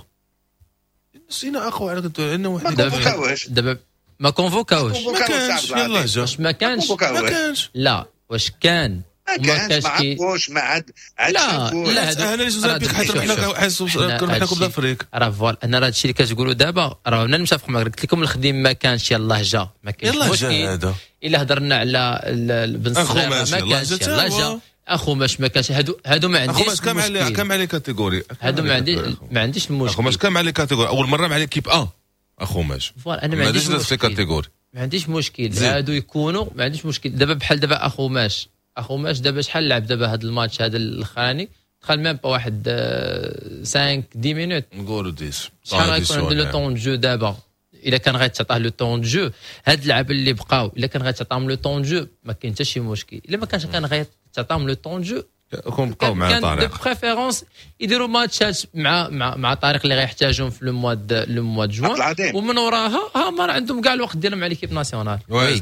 نسينا اقوى على انه واحد دابا ما كونفوكاوش. ما كانش يلاه جا. واش ما كانش؟ ما كانش. لا واش كان؟ ما كانش. ما عرفوش ما عاد لا لا انا لي زوزابيك حيت حنا حيت كنا كوب دافريك. راه فوالا انا راه هادشي اللي كتقولوا دابا راه انا متفق معك. قلت لكم الخديم ما كانش يلاه جا، ما كاينش مشكل. هذا الا هضرنا على بن صغير ما كانش يلاه جا، اخو ماش ما كانش. هادو هادو ما عنديش مشكل. كام على كام على كاتيجوري هادو ما عندي ما عنديش المشكل. اخو ماش كام على كاتيجوري اول مره مع ليكيب ا اخو ماش فوالا انا ما عنديش مشكل. ما عنديش مشكل هادو يكونوا، ما عنديش مشكل. دابا بحال دابا اخو ماش اخو ماش دابا شحال لعب دابا هذا الماتش هذا الاخراني؟ دخل ميم با واحد خمسة عشرة مينوت نقولوا عشرة. شحال غيكون عنده لو طون جو دابا؟ الا كان غيتعطاه لو طون جو هاد اللعابه اللي بقاو، الا كان غيتعطاهم لو طون جو ما كاين حتى شي مشكل. الا ما كانش كان غيتعطاهم لو طون جو كون بقاو مع طارق كان دو بريفيرونس يديروا ماتشات مع مع مع طارق اللي غيحتاجهم في لو موا لو موا جوان، ومن وراها ها ما عندهم كاع الوقت ديالهم مع ليكيب ناسيونال. وي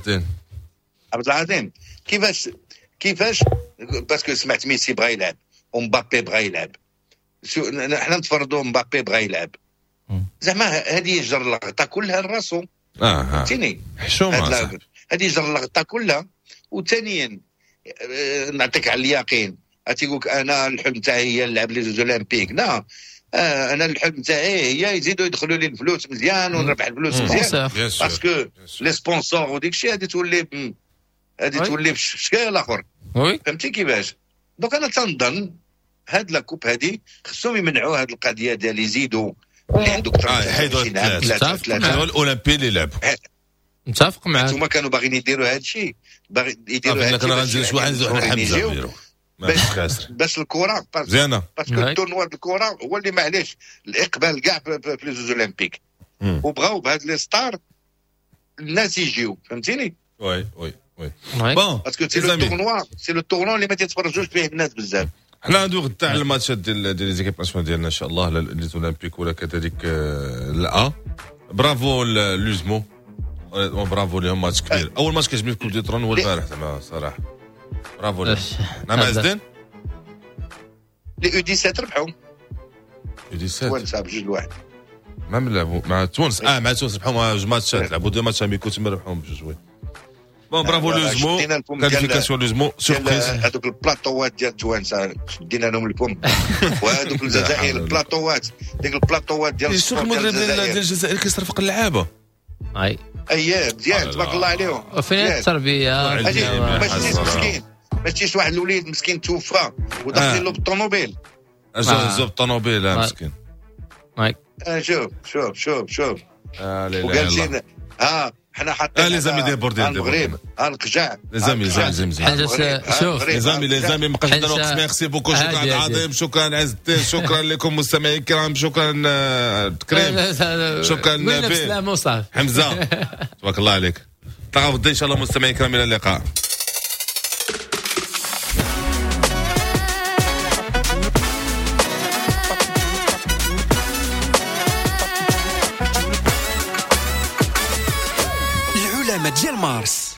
عبد العظيم كيفاش كيفاش باسكو سمعت ميسي بغا يلعب ومبابي بغا يلعب، حنا نتفرضوا مبابي بغا يلعب، زعما هذه يجر اللقطه كلها لراسو. اه فهمتيني حشومه هذه يجر اللقطه كلها. وثانيا نعطيك على اليقين غتيقولك انا الحلم تاعي هي نلعب لي زوج اولمبيك. لا آه انا الحلم تاعي هي يزيدوا يدخلوا لي الفلوس مزيان ونربح الفلوس مزيان، باسكو لي سبونسور وديك الشيء هذه تولي هذه تولي بشكل اخر. فهمتي كيفاش؟ دونك انا تنظن هاد لاكوب هذه خصهم يمنعوا هاد القضيه ديال يزيدوا اللي عندك حيدوا ثلاثه ثلاثه الاولمبي اللي لعبوا. متفق معاك. هما كانوا باغيين يديروا هذا الشيء، باغي يديروا هذا الشيء. كنا غنزيدوا شي واحد واحد الحمزه باش باش الكره زينه، باسكو التورنوا د الكره هو اللي معليش الاقبال كاع في لي زوج اولمبيك، وبغاو بهاد لي ستار الناس يجيو. فهمتيني؟ وي وي وي بون باسكو سي لو تورنوا سي لو تورنوا اللي ما تيتفرجوش فيه الناس بزاف. حنا ندوي غدا على الماتشات ديال ديال لي زيكيب ناسيونال ديالنا ان شاء الله، لي اولمبيك ولا كذلك لا. برافو لوزمو، برافو لهم، ماتش كبير. اول ماتش كيعجبني في كوب دي ترون هو البارح زعما صراحه. برافو لهم. نعم عزدين لي يو سبعطاش ربحوا يو سبعطاش تونس بجوج لواحد. ما لعبوا مع تونس. اه مع تونس ربحوا جوج ماتشات، لعبوا دو ماتش اميكو تما ربحوهم بجوج. وي بون برافو لوزمو كاليفيكاسيون لوزمو سوربريز هذوك البلاطوات ديال توانسه شدينا لهم الفم وهذوك الجزائر البلاطوات ديك البلاطوات ديال السوق المغرب ديال الجزائر كيصرفق اللعابه اي اييه مزيان تبارك الله عليهم وفين التربيه ماشي مسكين ماشي واحد الوليد مسكين توفى وداخلين له بالطوموبيل اجا زوب الطوموبيل مسكين اي شوف شوف شوف شوف اه لا وجالسين ها حنا حاطين اه لي زامي دي بورديل المغرب ها القجع لي زامي لي زامي شوف لي زامي لي زامي ما بقاش عندنا وقت ميرسي بوكو شكرا عظيم شكرا عز الدين شكرا لكم مستمعي الكرام شكرا كريم شكرا نبيل حمزه تبارك الله عليك تلقاو غدا ان شاء الله مستمعي الكرام الى اللقاء ديال مارس.